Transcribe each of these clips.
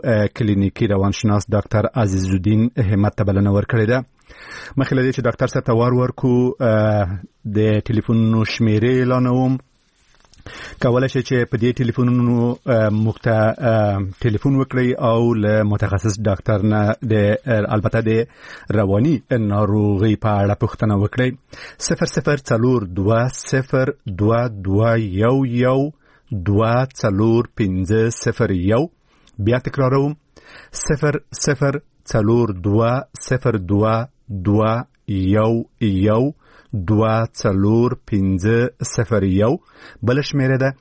کلینیکی روانشناس ډاکټر عزیز الدین همت ته بلنه ورکړې ده. مخکې له دې چې ډاکټر صاحب ته ورکو د ټلیفونونو شمیرې اعلانوم. کولای شئ چې په دې ټلیفونونو موږ ته ټلیفون وکړئ او له متخصص ډاکټر نه البته د رواني ناروغۍ په اړه پوښتنه وکړئ. 004201124501. بیا تکراروم 004201124501. بل شمیره ده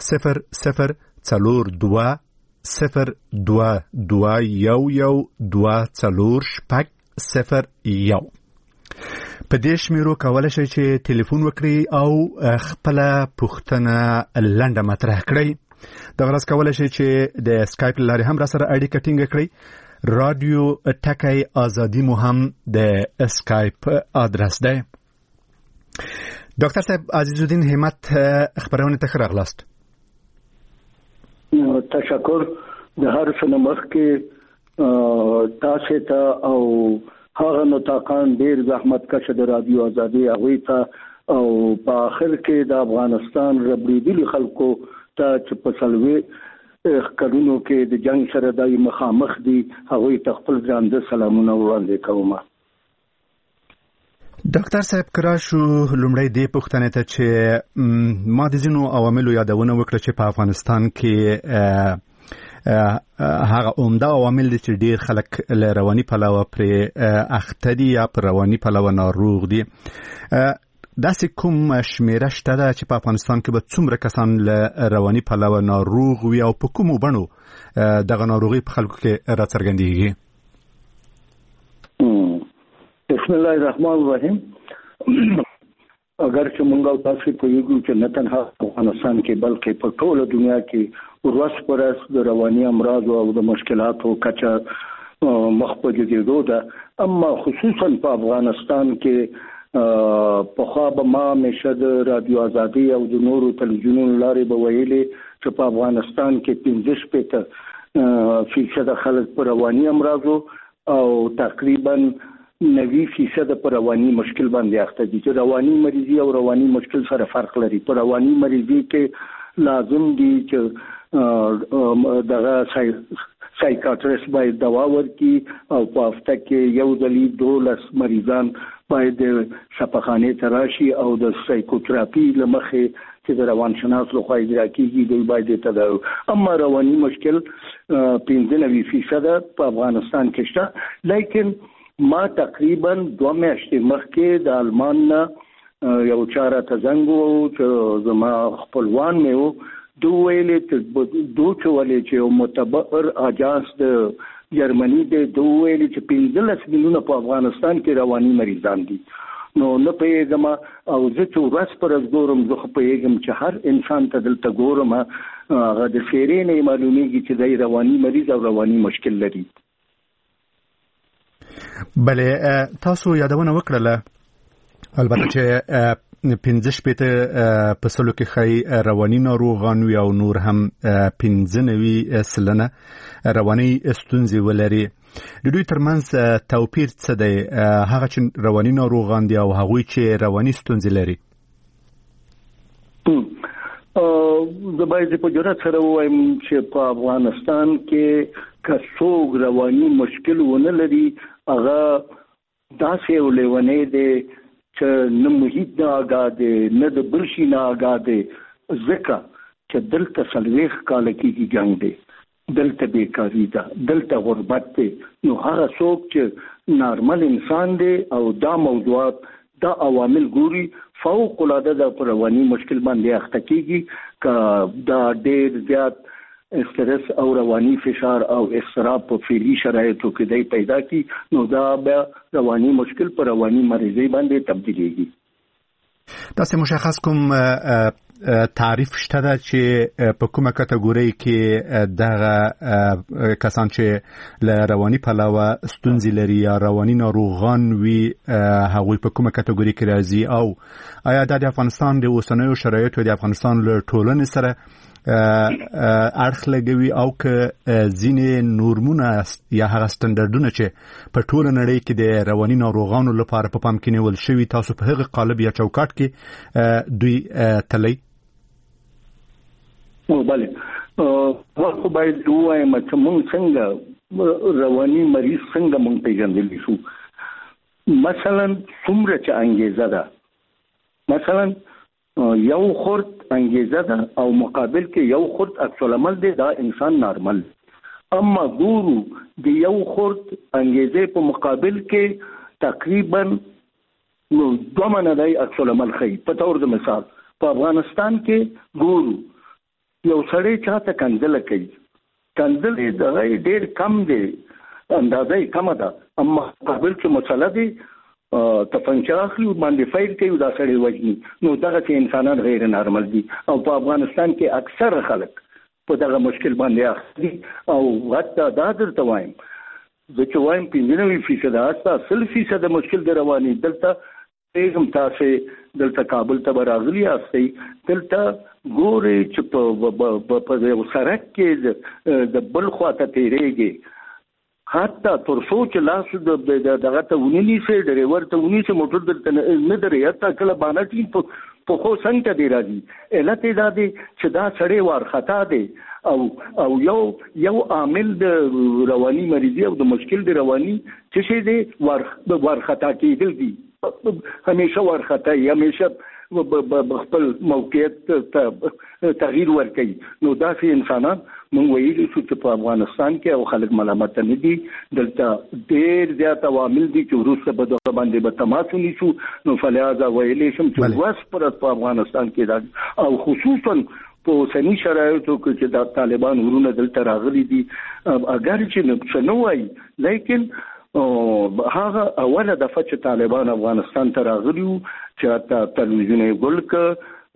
004221124001. په دې شمیرو کولای شئ چې ټلیفون وکړئ او خپل پوښتنه لنډه مطرح کړئ. د غرض کولای شئ چې د اسکایپ لارې هم را سره اړیکه ټینګه کړئ. رادیو ټکی آزادی مو هم د اسکایپ آدرس ده. ډاکټر صاحب عزیز الدین همت خبرونه ته راغلاست. تشکر. د هر څه مخکې تاسو ته او هغه نوتاقان ډیر زحمت کشه د رادیو آزادی هغه ته او په اخر کې د افغانستان ربړېدلي خلکو ته چې په سلوي کلونو کې د جنگ سره د مخامخ دي هغه ته خپل ځان د سلامونه وړاندې کوم. ډاکټر صاحب کراشو لومړی دې پوښتنه ته چې ما د ځینو عواملو یادونه وکړه چې په افغانستان کې هغه عمده عوامل دي چې ډیر خلک له رواني پلوه پر اخته دي یا پر رواني پلوه ناروغ دي. داسې کوم شمیره شته ده چې په افغانستان کې به څومره کسان له رواني پلوه ناروغ وي او په کومو بڼو دغه ناروغي په خلکو کې راڅرګندېږي؟ بسم الله الرحمن الرحیم. اگر چې مونږ تاسو په یو چې نه تنها افغانستان کې بلکې په ټوله دنیا کې ورځ پر ورځ د رواني امراض او د مشکلاتو کچه مخ په جديدو ده، اما خصوصا په افغانستان کې په خوا به ما مشه د رادیو آزادی او د نورو تلویزیونونو لارې به ویلي چې په افغانستان کې 15% خلک په رواني امراضو او تقریبا 90% په رواني مشکل باندې اخته دي. چې رواني مریضي او رواني مشکل سره فرق لري. په رواني مریضي کې لازم دي چې دغه سایکاټریست باید دوا ورکړي او په هفته کې یو ځلې 12 مریضان باید شفاخانه ته راشي او د سایکوتراپي لمخې چې د روانشناس لخوا اجرا کیږي دوی باید تداوی. اما رواني مشکل 95% په افغانستان کې شته. لیکن ما تقریبا 2 میاشتې مخکې د آلمان یو چاره ته زنګ وو چې زما خپلوان مې وو دوی ویلي چې یو معتبر اجانس د جرمني د دوی ویلي چې 15 میلیونه په افغانستان کې رواني مریضان دي. نو نه پیغام او زه چې ورځ پر ورځ ګورم زه پیغام چې هر انسان ته دلته ګورم هغه د سیرې نه معلومیږي چې د رواني مریض او رواني مشکل لري. بله تاسو یادونه وکړله البته چې 15% په سلو کې خی رواني ناروغان وي او نور هم 15% رواني ستونزې ولري. د دوی ترمنځ توپیر څه دی؟ هغه چې رواني ناروغان دي او هغوی چې رواني ستونزې لري. زه باید په جرأت سره ووایم چې په افغانستان کې که څوک رواني مشکل ونه لري هغه داسې ولېونی دی چې نه محیط نه آګاه دی نه د برشي نه آګاه دی، ځکه چې دلته 40 کاله کېږي جنګ دی، دلته بیکاري ده، دلته غربت دی. نو هغه څوک چې نارمل انسان دی او دا موضوعات دا عوامل ګوري فوق العاده د رواني مشکل باندې اخته کېږي که دا ډېر زیات استرس او رواني فشار او اضطراب په فعلی شرایطو کې دی پیدا کی نو دا بیا رواني مشکل پر رواني مریضي باندې تبدیلیږي. تاسو مشخص کوم تعریف شته دا چې په کومه کټګوري کې دغه کسان چې له رواني پلوه ستونزې لري یا رواني ناروغان وي هغوی په کومه کټګوري کې راځي او آیا د افغانستان د اوسنیو شرایطو د افغانستان له ټولنې سره اړخ لګوي او که ځینې نورمونه یا هغه سټنډرډونه چې په ټوله نړۍ کې د رواني ناروغانو لپاره په پام کې نیول شوي تاسو په هغه قالب یا چوکاټ کې دوی تللی؟ بله خو باید ووایم چې موږ څنګه رواني مریض څنګه موږ پیژندلی شو. مثلا څومره چې انګیزه ده، مثلا یو خورد انګیزه ده او مقابل کې یو خورد عکس العمل دی، دا انسان نارمل. اما ګورو د یو خورد انګیزه په مقابل کې تقریبا 2 منه دی عکس العمل ښیي. په تور د مثال په افغانستان کې ګورو یو سړی چاته کنځله کوي، کنځلې دغه ډېر کم دی، اندازه یې کمه ده، اما مقابل کې مسله دی تفنچه اخلي باندې فایل کوي، دا سړی وجني. نو دغه انسانان غیر نارمل دي او په افغانستان کې اکثر خلک په دغه مشکل باندې اخلي. او حتی دا درته وایم زه چې وایم 95% حتی 100% مشکل د رواني دلته پیغام تاسو دلته کابل ته راغلي یاستئ، دلته ګوري چې په یو سړک کې د بل خواته تیریږي، حتی تر څو چې لاس دغه ته ونیسي، ډریور ته ونیسي، موټر درته نه درې، حتی کله بانټي په خو څنګه دی راځي. علت یې دا دی چې دا سړی وارخطا دی او یو عامل د رواني مریضي او د مشکل د رواني څه شی دی، وارخطا کېدل دي. همیشه وارخطا همیشه خپل موقعیت تغییر ورکوي. نو داسې انسانان موږ ویلي شو چې په افغانستان کې او خلک ملامت نه دي، دلته ډېر زیات عوامل دي چې وروسته به دغه باندې به تماس ونیسو. نو فلهذا ویلی شم چې وسپرت په افغانستان کې دا او خصوصا په اوسني شرایطو کې چې د طالبان ورونه دلته راغلي دي، اگر چې څه نه وایي لیکن هغه اوله دفعه چې طالبان افغانستان ته راغلي وو چې حتی تلویزیون یې ګل کړ،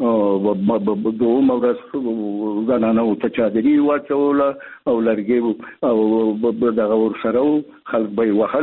دومره ورځ زنانو ته چادري واچوله او لرګي او دغه ورسره خلک به یې وهل.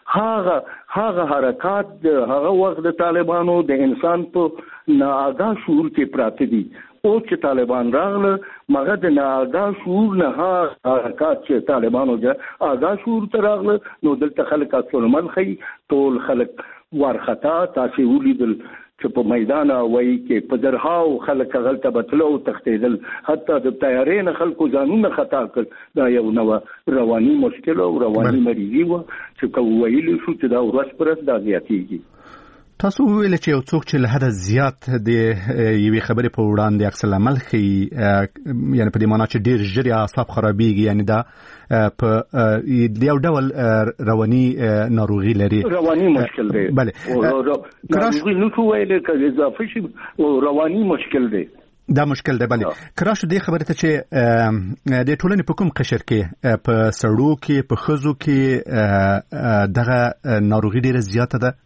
هغه حرکات هغه وخت د طالبانو د انسان په ناآګاه شعور کې پراته دي. او چې طالبان راغله مګر د ناآګاه شعور نه حرکات چې طالبانو د آګاه شعور ته راغله، نو دلته خلک اصلمن خي ټول خلک وارخطا. تاسو ولیدل چې په میدان وایي کې په درهاو خلک غلطه بتلو تختیدل، حتی د تیارې نه خلکو ځانونه خطا کړ. دا یو نو رواني مشکل او رواني مریضي و چې ویلي شو چې دا ورځ پر ورځ دا زیاتېږي. تاسو ویل چې یو څوک چې له حد زیات د یوې خبرې په وړاندې عکس العمل ښیي، یعنی په دې معنا چې ډېر ژر اعصاب خرابېږي، یعنی دا په یو ډول رواني ناروغي لري، رواني مشکل دی. بله ناروغي نو ویل کې اضافه شي رواني مشکل دی، دا مشکل دی. بله کراشو دې خبره ته چې د ټولنې په کوم قشر کې، په سړو کې، په ښځو کې دغه ناروغي ډېره زیاته ده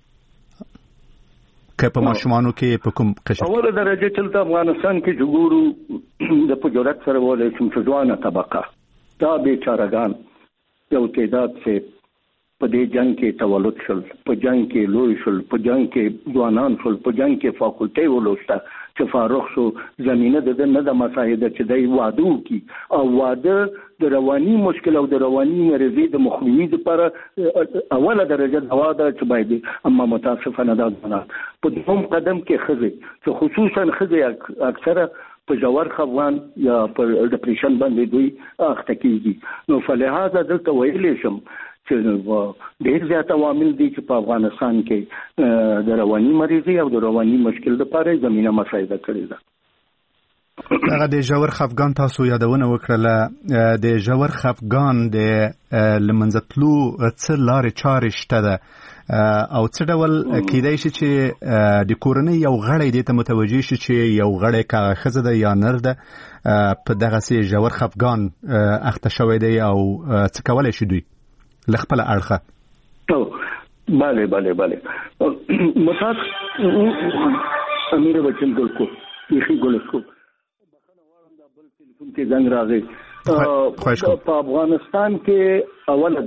که په ماشومانو کې په کوم قشر؟ اوله درجه چې افغانستان کې جګورو د پجورت سره ولې چې ځوانه طبقه دا بیچارهګان یو تعداد چې په دې جنگ کې تولد شول، په جنگ کې لوی شول، په جنگ کې ځوانان شول، په جنگ کې فاکولټي ولوسته چې فارغ شو، زمينه د نه د مسایده چې د وادو کی او واده د رواني مشکل او د رواني مرضی د مخنیوي لپاره اوله درجه دوا ده چې باید. اما متاسفانه دا نه په دوم قدم کې خزه چې خصوصا خزه اکثره په جوړ خفغان یا په ډپریشن باندې دوی اخته کیږي. نو فلهذا دلته ویلې شم چې ډېر زیات عوامل دي چې په افغانستان کې د رواني مریضي او د رواني مشکل لپاره زمينه مساعده کړې ده. هغه د جوړ خفغان تاسو یادونه وکړه، د جوړ خفغان د لمنځتلو څه لارې چارې شته ده او څه ډول کېدای شي چې د کورنۍ یو غړی دې ته متوجي شي چې یو غړی که ښځه ده یا نر ده په دغسې ژور خفګان اخته شوی دی او څه کولی شي دوی له خپله اړخه؟ بله مساق امیر بچن ګل کو یخي ګل کو بخنه وارم دا بل ټلیفون کې زنګ راغی. په افغانستان کې اوله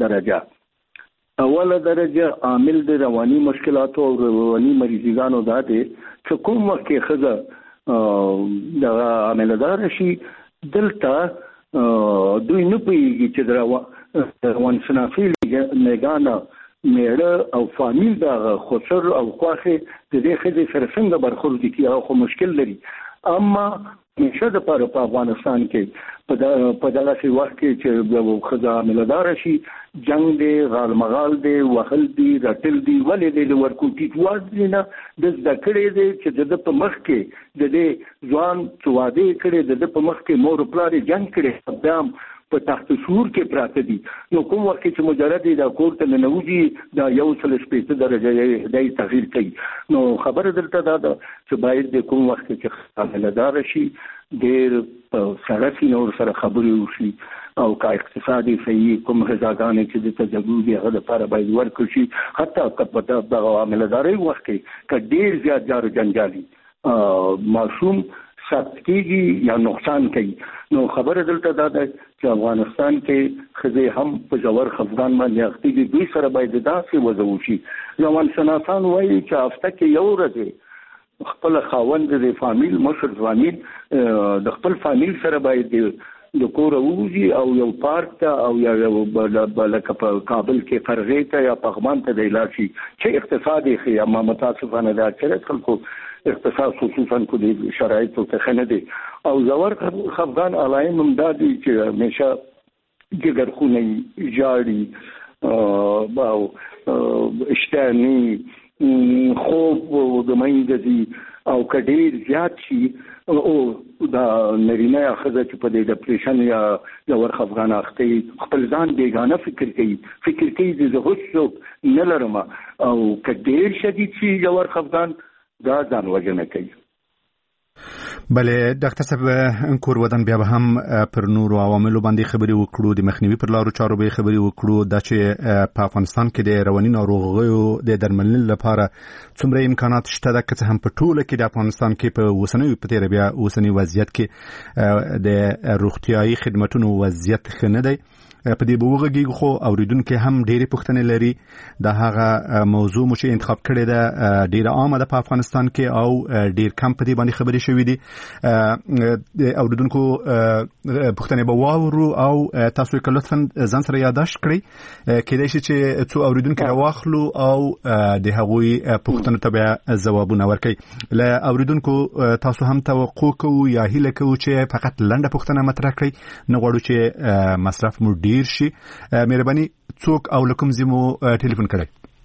درجه عامل د رواني مشکلاتو او رواني مریضانو دا دی چې کوم وخت کې ښځه د عاملدار شي دلته دوی نه پوهیږي چې روان شناسي نگانه میړه او فامیل دا خسر او خواخه د دې خځې سره څنګه برخورد کی او خو مشکل لري. اما نشه د په افغانستان کې په دغه وخت کې چې یو خزا ملدار شي جنگ دی غالمغال دی وهل دی راتل دی ولې دی ورکوټی واځي نه د ذکرې دی چې د په مخ کې د دې ځوان چواده کړي د په مخ کې مور پلار جنگ کړي قدام په تحت شعور کې پراته دي. نو کوم وخت چې مجرد دا کور ته ننوځي دا یو څل سپېڅ درجه دی تغییر کوي. نو خبره دلته دا ده چې باید د کوم وخت چې عملدار شي ډېر سره نور سره خبرې وشي او کا اقتصادي صحیح کوم غذاګانې چې د تجربې هغه لپاره باید ورکړي شي. حتی په دغه عملداري وخت کې ډېر زیات جار جنجالي معصوم ثبت کیږي یا نقصان کوي. نو خبره دلته دا ده چې افغانستان کې خزه هم په جوړ خفغان باندې اخیږي دوی سره باید داسې وضو شي. روان شناسان وایي چې هفته کې یو ورځ خپل خاوند د فامیل مشر ځواني د خپل فامیل سره باید د کور ووزي او یو پارک ته او یا لکه په کابل کې فرغې ته یا پغمان ته د علاج شي چې اقتصادي خي. اما متاسفانه دا چې خلکو اقتصاد خصوصا کو دي شرایط ته خنه دي او زور خفغان علایم هم دادي چې همیشه جګرخونه جاړي او اشتانی خوب د مېندې او کډیر زیات شي او دا نرینه خزه چې په دې ډپریشن یا زور خفغان اخته خپل ځان بیگانه فکر کوي د هوڅوک نه لرم او کډیر شدید شي زور خفغان دا ځان وجنه کوي. بله ډاکټر صاحب انکور ودان بیا هم پر نورو عواملو باندې خبرې وکړو د مخنیوي پر لارو چارو به خبرې وکړو دا چې په افغانستان کې د رواني ناروغیو د درملنې لپاره څومره امکانات شته ده که هم په ټوله کې د افغانستان کې په اوسنی وضعیت کې د روغتیايي خدماتو وضعیت ښه نه دی. په دې بوغږی خو اوریدونکو هم ډېری پوښتنې لري. دا هغه موضوع مو چې انتخاب کړی ده ډېر عامه ده په افغانستان کې او ډېر کم په دې باندې خبرې شوې دي. اوریدونکو پوښتنې به واورو او تاسو یې لطفاً ځان سره یادداشت کړئ کېدای شي چې څو اوریدونکو راواخلو او د هغوی پوښتنو ته به ځوابونه ورکړي. له اوریدونکو تاسو هم توقع کوو یا هیله کوو چې فقط لنډه پوښتنه مطرح کړئ نه غواړو چې مصرف مو ډیر شي. مهرباني څوک او لکم زمو ټلیفون کړئ.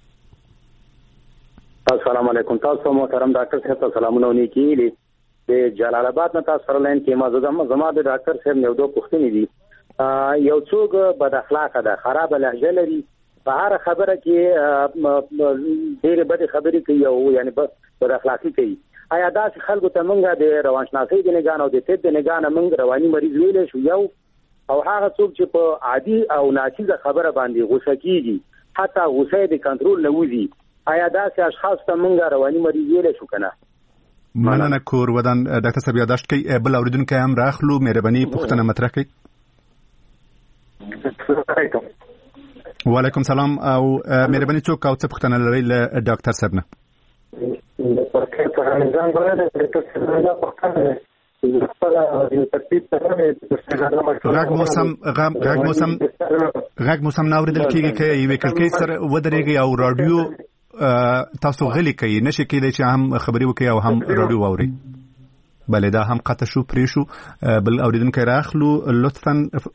السلام علیکم. تاسو محترم ډاکټر صاحب سلامونه ونیکی دي د جلال آباد نه تاسو سره لاین کې ما زما د ډاکټر صاحب یو دوه پوښتنې دي. یو څوک بد اخلاقه ده خراب لهجه لري په هر خبره کې ډېر بد خبرې کوي او یعنی بد اخلاقی کوي. آیا داسې خلکو ته موږ د روانشناسۍ د نگاه او د طب د نگاه نه موږ رواني مریض ویلی شو یو او هغه څوک چې په عادي او ناچیزه خبره باندې غوسه کیږي حتی غوسه د کنټرول نه وځي آیا داسې اشخاص ته موږ رواني مریض ویلی شو کنه؟ مننه کور ودان ډاکټر صاحب یادداشت کوي. بل اوریدونکو هم راخلو مهرباني پوښتنه مطرح کړئ. وعلیکم سلام او مهرباني څوک او څه پوښتنه لرئ له ډاکټر صاحب نه؟ غږ موسم ناوریدل کیږي چې یو کلکې سره ودرېږي او رادیو تاسو غلي کوي نشي کېدای چې هم خبري وکړي او هم رادیو واوري. بله دا هم قطع شو پرې شو. بل اوریدونکو راخلو لطفا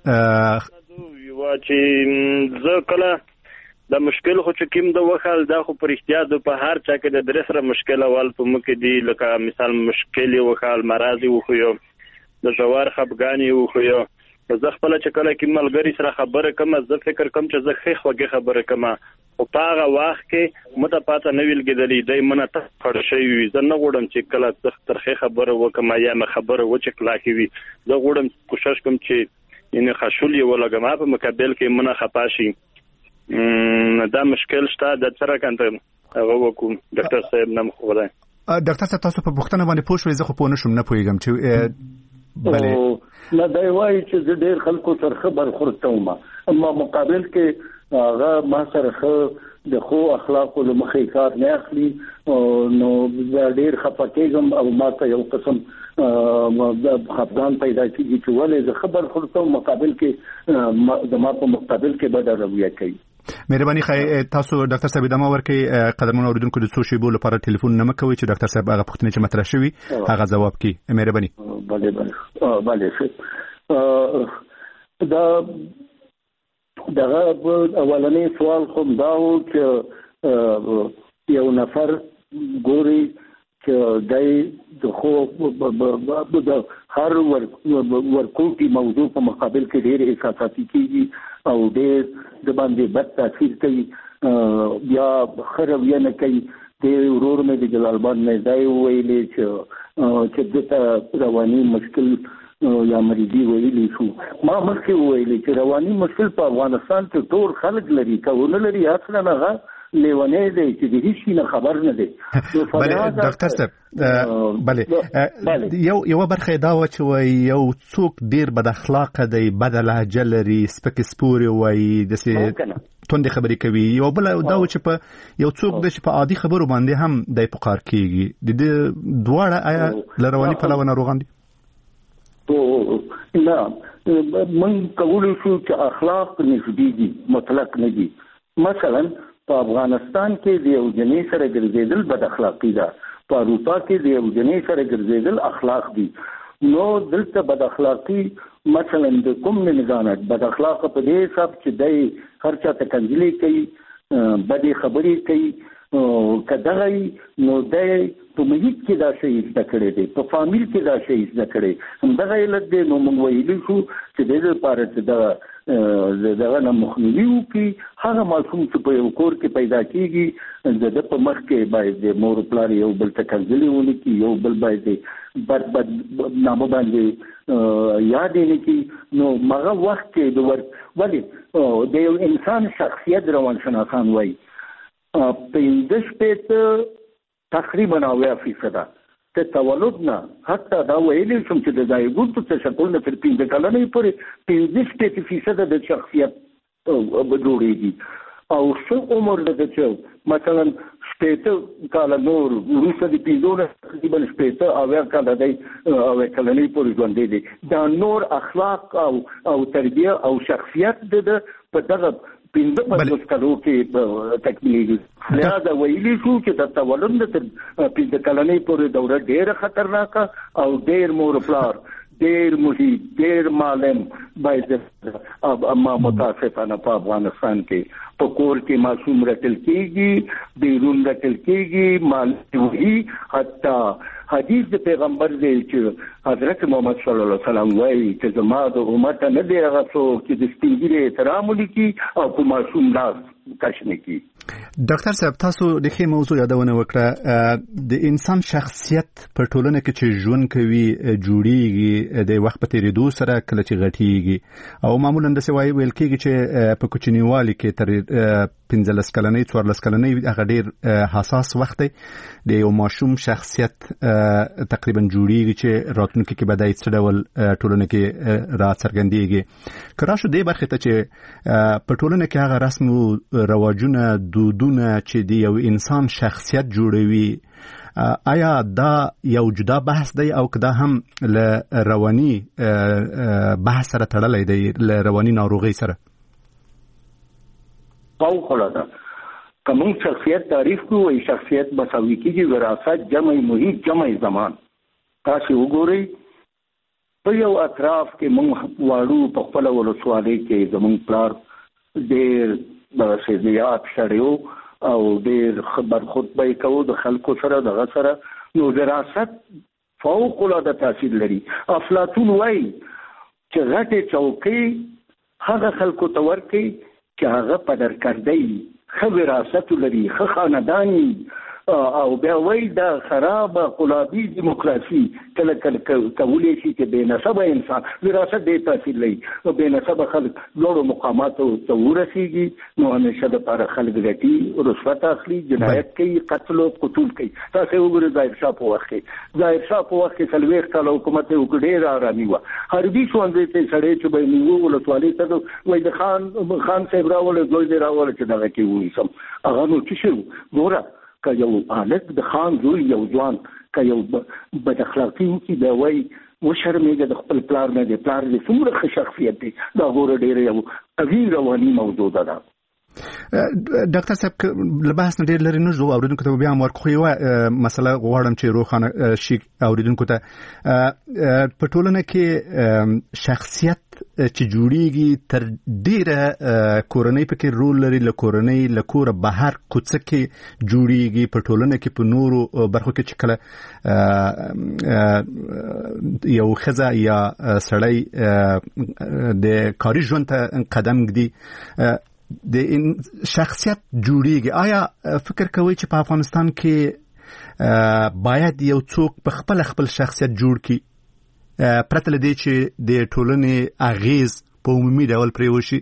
چې زه کله د مشکل خو چې کوم د وخل دا خو پر احتیاط په هر چا کې د درې سره مشکل اول په مکه دی لکه مثال مشکل وخل مرضی وخو یو د جوار خپګانی وخو یو زه خپل چې کله کې ملګری سره خبره کوم زه فکر کوم چې زه خې خوږه خبره کوم او په هغه وخت کې مته پاته نه ویل کېدلی دای منه ته خړ شي زه نه غوړم چې کله ترخه خبره وکم یا ما خبره و چې کلا کې وي زه غوړم کوشش کوم چې ان خشول یو لګم په مقابل کې منه خپاشي دا مشکل شته د سره کنده هغه وکم ډاکټر صاحب نام خو ده. ډاکټر صاحب تاسو په پوښتنه باندې پوښښ زه خو پوه نشم نه پوهیږم چې بله نه دی وایي چې ډېر خلکو سره خبر خورته ما اما مقابل کې هغه ما سره د خو اخلاقو له مخې کار نه اخلي نو ډېر خپکېږم او ماته یو قسم خفګان پیدا کیږي چې ولې زه خبر خورم مقابل کې د ما په مقابل کې بد رویه کوي. مهرباني خای تاسو ډاکټر صاحب دمه ورکړي قدرمن اوریدونکو د څو شیبو لپاره ټلیفون نه مکوي چې ډاکټر صاحب هغه پوښتنه چې مطرح شوی هغه جواب کړي. مهرباني. دا اولنې سوال خو دا و چې یو نفر ګوري چې د خو د هر ورکوټي موضوع په مقابل کې ډېر احساساتي کیږي او ډېر د باندې بد تاثیر کوي بیا خرویه نه کوي. د ورور مې د جلال آباد نه ځای ویلې چې دته رواني مشکل یا مریضي ویلي شو. ما مخکې ویلې چې رواني مشکل په افغانستان کې ټول خلک لري کونه لري اصلا هغه لیونی دی چې د هیڅ نه خبر نه دی. ډاکټر صاحب بله یو برخه دا و چې یو څوک ډیر بد اخلاقه دی بد لهجه لري سپک سپوري وایي داسې توندې خبرې کوي. یو بل دا و چې په یو څوک د په عادي خبرو باندې هم د پکار کیږي. د دواړه آیا لرواني پلوه ناروغان دي؟ نه من کولی شو چې اخلاق نسبي دي مطلق نه دي. مثلا په افغانستان کې د یو جنې سره ګرځېدل بد اخلاقي ده، په اروپا کې د یو جنې سره ګرځېدل اخلاق دي. نو دلته بد اخلاقي مثلا د کوم نظامت بد اخلاق په دې حساب چې د هر چا ته کنځلې کوي بدې خبرې کوي کداغي نو د په محیط کې دا شی زده کړی دی په فامیل کې دا شی زده کړی همدغه علت دی. نو موږ ویلی شو چې د دې لپاره چې دغه نه مخنیوي وکړي. هغه ماشوم چې په یو کور کې پیدا کیږي د په مخ کې باید د مور پلار یو بل ته کنځلې ونه کړي یو بل باید بد نامه باندې یاد نه کړي. نو هغه وخت کې ولې د یو انسان شخصیت روانشناسان وایي 15% تقریبا 90% ته تولد نه حتی دا ویلی شم چې د زایګوت تشکل نه تر 15 کلنې پورې 15% د شخصیت جوړیږي او څو عمر د چې مثلا 15 کال نور وروسته د 15 تقریبا 15 او کال د کلنې پورې ژوند دي. دا نور اخلاق او تربیه او شخصیت د په دغه 15 کالو کې تکمیلېږي. لہذا ویلی شو چې د تولد تر 15 کلنې پورې دوره ډېره خطرناکه او ډېر مور پلار ډېر محیط ډېر معلم باید اما متاسفانه په افغانستان کې په کور کې معصوم رټل کېږي بیرون رټل کېږي معلم وي. حتی حدیث د پیغمبر دی چې حضرت محمد صلی الله علیه وسلم وایي چې زما د امت نه دی هغه څوک چې د سپین ږیري احترام وکړي او په معصوم لاس کش نه کړي. ډاکټر صاحب تاسو د ښې موضوع یادونه وکړه د انسان شخصیت په ټولنه کې چې ژوند کوي جوړیږي د وخت په تیریدو سره کله چې غټیږي او معمولا د سوای ویل کېږي چې په کوچنیوالي کې تر 15 کلنۍ 14 کلنۍ هغه ډیر حساس وخت دی د یو ماشوم شخصیت تقریبا جوړیږي چې راتلونکي کې بدای څه ډول ټولنه کې را څرګندېږي. کراشو دې برخه ته چې په ټولنه کې هغه رسم او رواجونه دودونه چې د یو انسان شخصیت جوړوي آیا دا یو جدا بحث دی او کدا هم له رواني بحث سره تړلی دی له رواني ناروغي سره؟ فوق‌العاده کوم شخصیت تعریف کوي شخصیت مساوي کیږي وراثت جمع محیط جمع زمان. تاسو وګورئ په یو اطراف کې موږ واړو په خپل ولسوالۍ کې زموږ پلار ډېر د سیاست شړیو او ډېر خبر خطبه کوي د خلکو سره دغه سره نو وراثت فوق العاده تاثیر لري. افلاطون وایي چې غټه چوکۍ هغه خلکو ته ورکړي چې هغه په درکړدی خو وراثت لري خو خاندانی او بیا وای دا خراب قلابي دیموکراسي کله کولې شي چې بے نسب انسان وراثت دی تحصیل لري بے نسب خلک لوړو مقاماتو ته ورسیږي نو همیشه د پر خلک غټي رشوت اخلي جنایت کوي قتل او قتل کوي تاسو وګورئ ظاهر شاه په وخت کې سلويخ کال حکومت وکړي را رامي و حربي ښوونځي ته سړی چې به نیو ولسوالۍ ته وای د خان صاحب راول دوی راول چې دا کې وې سم هغه نو چې شو ګوره که یو حالت د خان زوی یو ځوان که یو بد اخلاقي وکړي دا وای وشرمېږه د خپل پلار نه دی پلار دې څومره ښه شخصیت دی دا ګوره ډېره یو قوي رواني موجوده ده. ډاکټر صاحب له بحث نه ډېر لرې نه ځو اوریدونکو ته بیا ورکو یوه مسله غواړم چې روښانه شي اوریدونکو ته په ټولنه کې شخصیت چې جوړیږي تر ډیره کورنۍ پکې رول لري له کورنۍ له کوره بهر کوڅه کې جوړیږي په ټولنه کې په نورو برخو کې چې کله یو ښځه یا سړی د کاري ژوند ته قدم ږدي د شخصیت جوړیږي. آیا فکر کوئ چې په افغانستان کې باید یو څوک په خپل شخصیت جوړ کړي پرته له دې چې د ټولنې اغیز په عمومي ډول پرې وشي؟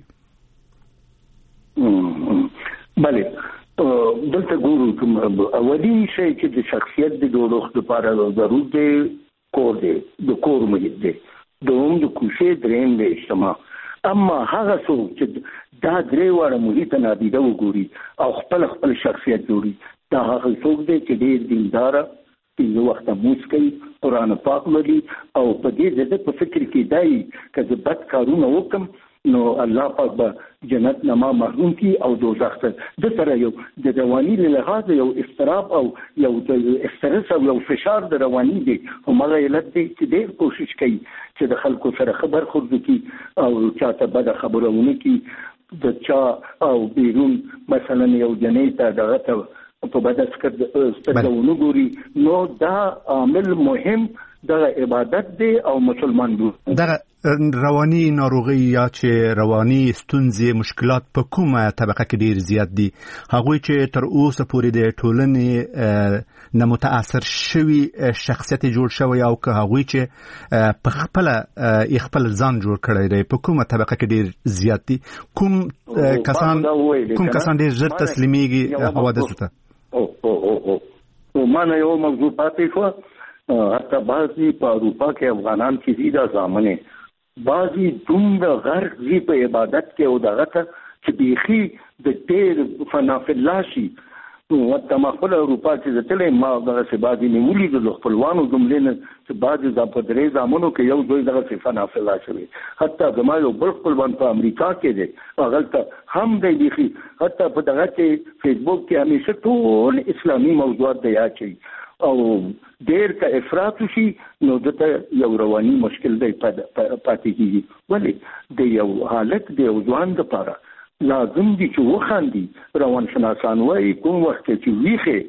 بله دلته ګورو اولي شی چې د شخصیت د جوړښت لپاره ضرور دی کور دی د کور محیط دی دوم د کوشش درېم د اجتماع. اما هغه څوک چې دا درې واړه محیط نادیده وګوري او خپل شخصیت جوړي دا هغه څوک دی چې ډېر دیندار یو وخت موږ کوي قرآن پاک لري او په دې ځکه په فکر کې دی چې بد کارونه وکم نو الله پاک به جنت نه ما محروم کی او دوزخ ته د سره یو د رواني له لحاظ یو اضطراب او یو استرس او یو فشار د رواني دی همغه علت دی چې ډېر کوشش کوي چې د خلکو سره خبر خورد کی او چاته بد خبرونه کی د چا او بیرون مثلا یو جنې ته دغه په بدس سترګونو ګوري نو دا عامل مهم د عبادت دی او مسلمان دی. دا رواني ناروغي یا چې رواني ستونزې مشکلات په کومه طبقه کې ډیر زیات دي؟ هغوی چې تر اوسه پورې د ټولنې نه متاثر شوي شخصیت جوړ شوی او که هغوی چې په خپل ځان جوړ کړی دی په کومه طبقه کې ډیر زیات دي؟ کوم کسان ډیر ژر تسلیمیږي حوادثو ته؟ ما نه یو موضوع پاتې شو حتی بعضی په اروپا کې افغانان چې دي دا زامنې بعضی دومره غرق دي په عبادت کې او دغه ته چې بیخي د ډېر فنا فی الله شي ورته ما خپل اروپا چې تلې ما دغه بعضی نیولي د خپلوانو جملې نه چې بعضی په درې زامنو کې یو دوی دغه فنا فی الله شوي حتی زما یو بل خپلوان په امریکا کې دی هغه ته هم دی بیخي حتی په دغه کې فیسبوک کې همیشه ټول اسلامي موضوعات دی اچي او ډېر که افراط شي نو دته یو رواني مشکل دی پاتې کیږي. ولې د یو حالت د یو ځوان لپاره لازم دي چې وخاندي روان شناسان وایي کوم وخت چې ویخه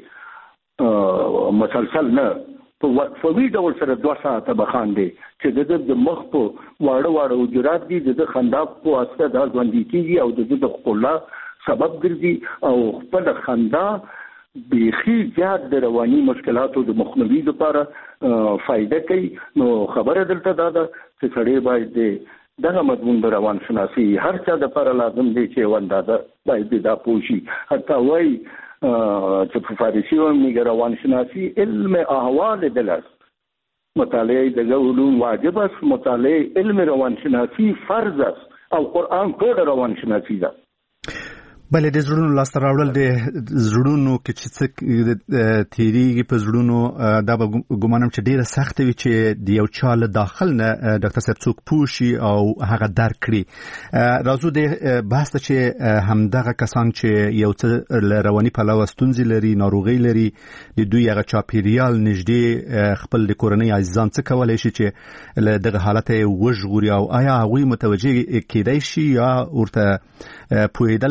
مسلسل نه په وقفوي ډول سره 2 ساعته بخاندي چې د مخ په واړه وجرات دي د خندا په واسطه د ژوندۍ کیږي او د خپل سبب ګرځي او خپل خندا بیخي زیات د رواني مشکلاتو د مخنیوي لپاره فائدہ کوي. نو خبره دلته دا ده چې سړی باید دغه مضمون د روان شناسي هر چا د لپاره لازم دی چې ونداده باید دا پوښي حتی وایي چې په فارسي باندې روان شناسي علم احوال دلس مطالعه د علوم واجب است مطالعه علم روان شناسي فرض است او قرآن ټول روان شناسي ده. بله د زړونو لاسته راوړل د زړونو کې چې څه تیریږي په زړونو دا به ګمانم چې ډیره سخته وي چې د یو چا له داخل نه ډاکټر صاحب څوک پوه شي او هغه درک کړي. راځو د بحث ته چې همدغه کسان چې یو څه له رواني پلوه ستونزې لري ناروغۍ لري د دوی هغه چاپیریال نږدې خپل د کورنۍ عزیزان څه کولی شي چې له دغه حالت یې وژغوري او آیا هغوی متوجه کیدای شي یا ورته پوهېدلی شي چې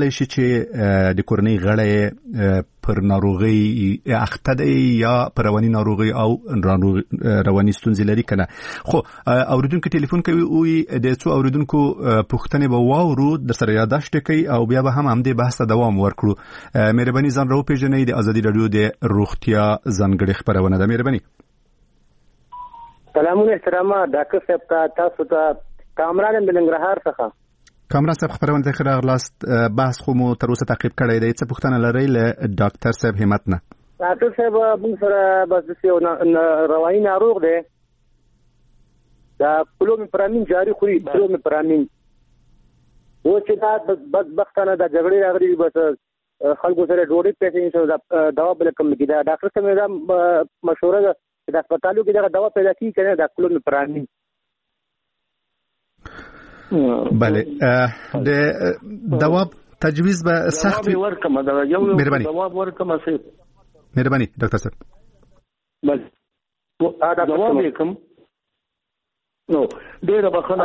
چې د کورنۍ غړي پر ناروغي اخته دي یا پر رواني ناروغي او رواني ستونزې لري کنه. خو اوریدونکو ټلیفون کوي او د څو اوریدونکو پوښتنه به واورو در سره یاداشت کوي او بیا به هم دې بحث ته دوام ورکړو. مهرباني ځان راو پیژنئ. د ازادي رادیو د روغتیا ځانګړي خبرونه ده. مهرباني. سلامونه احترام ډاکټر صاحب تاسو ته کامران بلنګرهار څخه. کامران صاحب خبرونه ته خلاص بحث خو مو تر اوسه تعقیب کړی دی. څه پوښتنه لرئ له ډاکټر صاحب همت نه؟ ډاکټر صاحب موږ سره بس یو رواني ناروغ دی دا کلومیپرامین جاری خوري. کلومیپرامین و چې دا بدبختانه د جګړې راغلي بس خلکو سره ډوډۍ پیسې نشو دوا بل کم کیدا. ډاکټر صاحب دا مشوره ده چې د هسپتالو کې دا دوا پیدا کیږي کنه دا کلومیپرامین. بله د دوا تجویز به سخت وي. ورکمه دا یو دوا ورکمه سي. مهرباني ډاکټر صاحب. بله دوا وکم نو ډېر بخنه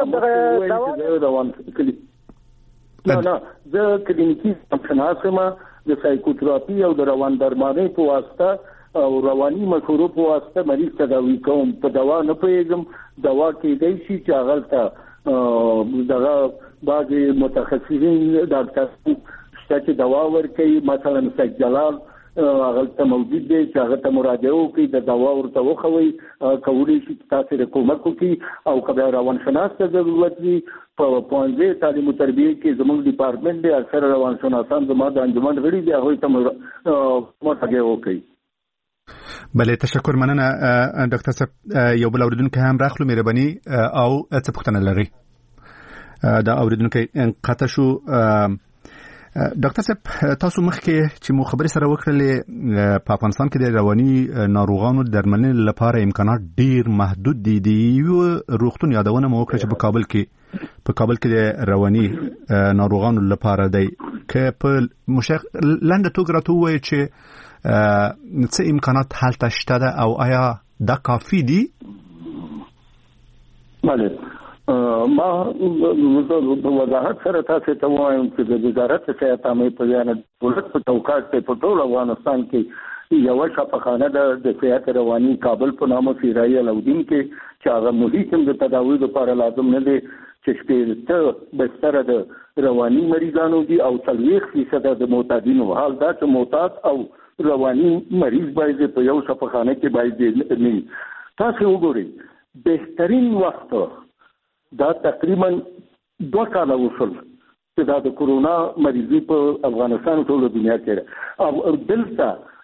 نه زه کلینیکي شناسمه د سایکوتراپي او د روان درمانۍ په واسطه او رواني مشورو په واسطه مریض تداوي کوم. په دوا نه پیږم. دوا کېدای شي چې هغه دغه بعض متخصصین ډاکټر چې دوا ورکوي مثلا سید جلال هغه ته موجود دی چې هغه ته مراجعه وکړي د دوا ورته وخوي کولی شي تاسو ته کومک وکړي او کله روان شناس ته ضرورت وي په پوهنځي تعلیم او تربیه کې زموږ ډپارټمنټ دی اکثر روان شناسان زموږ د انجمن غړي دي هغه ته مراجعه وکړي. بله تشکر مننه ډاکټر صاحب. یو بل اوریدونکو هم راخلو. مهرباني او څه پوښتنه لري؟ دا اوریدونکو قطع شو. ډاکټر صاحب تاسو مخکې چې مو خبرې سره وکړلې په افغانستان کې د رواني ناروغانو درملنې لپاره امکانات ډیر محدود دي. د یو روغتون یادونه مو وکړه چې په کابل کې د رواني ناروغانو لپاره دی. که په لنډه توګه راته ووایئ چې څه امکانات هلته شته ده او آیا دا کافي دي؟ بله ما په وضاحت سره تاسو ته وایم چې د وزارت صحت عامه په بیان دولت په توقعات په ټول افغانستان کې یو شفاخانه د صحت رواني کابل په نامه سیرای الودین کې چې هغه محیط د تداوی لپاره لازم نه دی چې شپږ بستر د رواني مریضانو دي او 40% د معتادینو. حال دا چې معتاد او رواني مریض باید په یو شفاخانه کې باید نه. تاسو وګورئ بهترین وخت دا تقریبا 2 کال وشول چې دا د کورونا مریضي په افغانستان ټول دنیا کې او دلته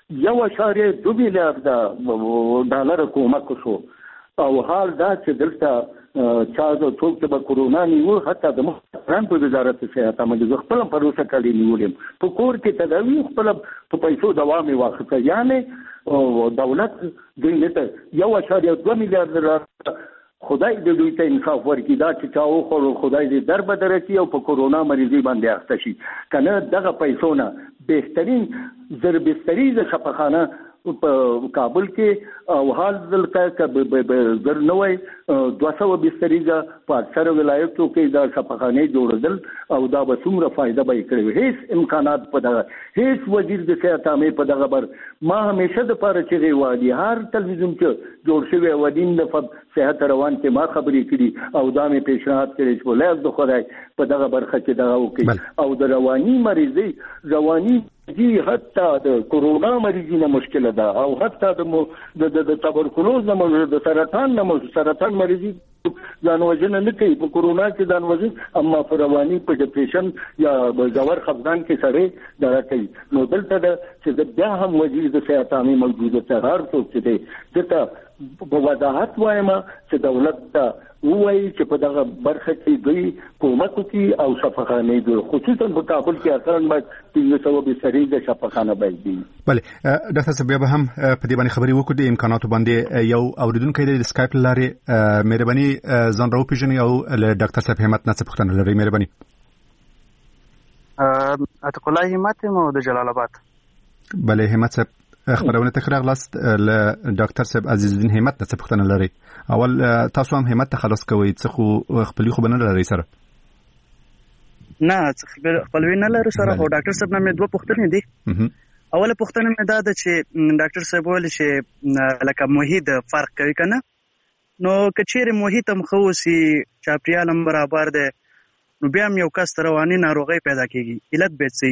1.2 میلیارډ ډالر کومک شو او حال دا چې دلته چا د څوک چې په کورونا نیو حتی د مخکران په وزارت صحت عامه خپل پروسه کړی نیولم په کور کې تداوی خپل په پیسو دوام واخته. یعنی دولت دې ته 1.2 میلیارډ خدای دې دوی ته انصاف ورکړي دا چې چاو خو خدای دې در بدر کړي او په کورونا مریضي باندې اخته شي کنه دغه پیسو نه بهترین زربستری د شفاخانه په کابل کې او حال دلته زر نوې 200 بستریزه په اکثر ولایتونو کې دا شفاخانه جوړدل او دا به څومره فائدہ به کړی. هیڅ امکانات په دغه هیڅ وزیر د صحت عامه په دغه بر ما همیشه د پاره چې وادي هر تلویزیون کې جوړ شوی ودین د صحت روان کې ما خبرې کړي او دا مې پیشنهاد کړی چې ولایت د خدای په دغه برخه کې دغه وکړي او د رواني مریضي رواني دي حتی د کورونا مریضي نه مشکله ده او حتی د تبرکلوز نه د سرطان نه سرطان مریضي ځان وژنه نه کوي په کورونا کې ځان وژنه اما په رواني په ډپریشن یا ځور خفګان کې سره دا کوي. نو دلته چې بیا هم وزیر د صحت عامه موجوده ته هر څوک چې دی دته په وضاحت وایم چې دولت ته وایي چې په دغه برخه کې دوی کومک کوي او شفاخانه دي خصوصا په کابل کې اصلا باید 300 بسترې د شفاخانه باید دي. بله ډاکټر صاحب بیا هم په دې باندې خبرې وکړو د امکاناتو باندې. یو اوریدونکو د سکایپ لارې مهرباني ځان راو پیژنئ او له ډاکټر صاحب همت نه څه پوښتنه لرئ؟ مهرباني. عتیق الله همت مو د جلال آباد. بله همت صاحب خبرونه ته راغلاست له ډاکټر صاحب عزیز الدین همت څه پوښتنه لري؟ اول تاسو هم همت ته خلاص کوئ څه خو خپل خو بنه لري سره. نه خپلوي نه لرو سره. خو ډاکټر صاحب نه مې دوه پوښتنې دي. اوله پوښتنه مې دا ده چې ډاکټر صاحب ویل چې لکه محیط فرق کوي کنه، نو کچېره محیط هم خو سي چاپیریال هم برابر ده، نو بیا هم یو کس رواني ناروغي پیدا کیږي، علت به څه؟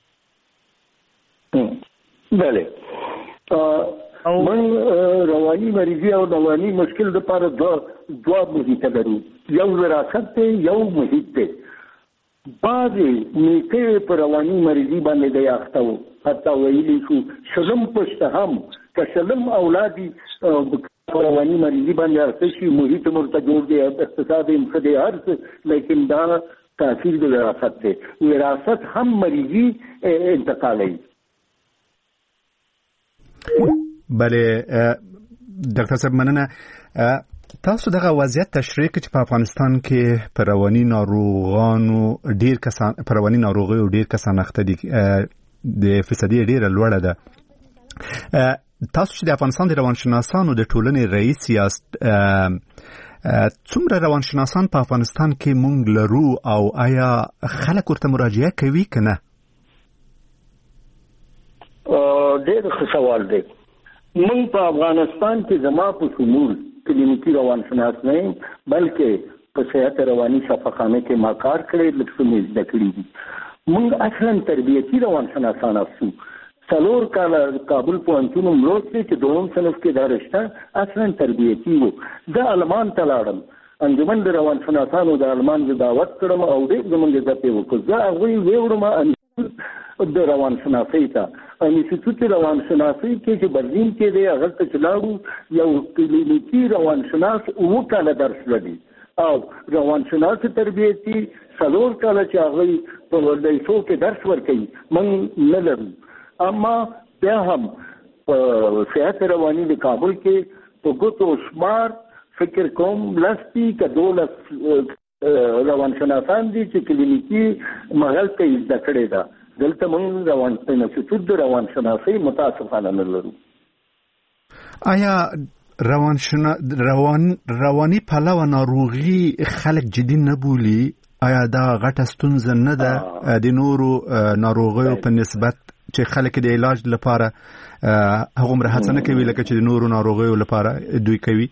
بله من رواني مریضي او رواني مشکل د لپاره دوه محیط لرو، یو وراثت دی یو محیط دی. بعضې نیکه په رواني مریضي باندې د اخته وو، حتی ویلی شو شلم پشته هم که شلم اولادي رواني مریضي باندې اخته شي، محیط ورته جوړ دی، اقتصاد یې ښه دی، هر څه، لیکن دا تاثیر د وراثت دی. وراثت هم مریضي انتقالوي. بله ډاکټر صاحب مننه. تاسو دغه وضعیت تشریح کړئ چې په افغانستان کې په رواني ناروغانو ډیر کسان په رواني ناروغیو ډیر کسان اخته دي، د فیصدي ډیره لوړه ده. تاسو چې د افغانستان د روانشناسانو د ټولنې رئیس یاست، څومره روانشناسان په افغانستان کې مونږ لرو او آیا خلک ورته مراجعه کوي که نه؟ ډېر ښه سوال دی. مونږ په افغانستان کې زما په شمول کلینیکي روانشناس نه یم، بلکې په صحت رواني شفاخانه کې ما کار کړی، لږ څه مې زده کړي دي. مونږ اصلا تربیتي روانشناسان اوسو. 4 کاله کابل پوهنتون هم لوستی چې دوم صنف کې دا رشته اصلا تربیتي وو. زه المان ته لاړم، انجمن د روانشناسانو د المان زه دعوت کړم او ډېر زمونږ زده پې وکړو. زه هغوی ویوړم د روانشناسۍ ته، انسټیټوت روانشناسۍ کې چې برلین کې دی، هغلته چې لاړو، یو کلینیکي روانشناس 9 کاله درس لري او روانشناس تربیتي 4 کاله چې هغوی په لیسو کې درس ورکوي، موږ نه لرو. اما بیا هم په صحت رواني د کابل کې په ګوتو شمار فکر کوم 10 که 12 روانشناسان دي چې کلینیکي مهال ته زده کړې ده. دلته موږ انسټیټوت د روانشناسۍ متاسفانه نه لرو. آیا رواني پلوه ناروغي خلک جدي نه بولي؟ آیا دا غټه ستونزه نه ده د نورو ناروغیو په نسبت چې خلک د علاج لپاره هغومره هڅه نه کوي لکه چې د نورو ناروغیو لپاره دوی کوي؟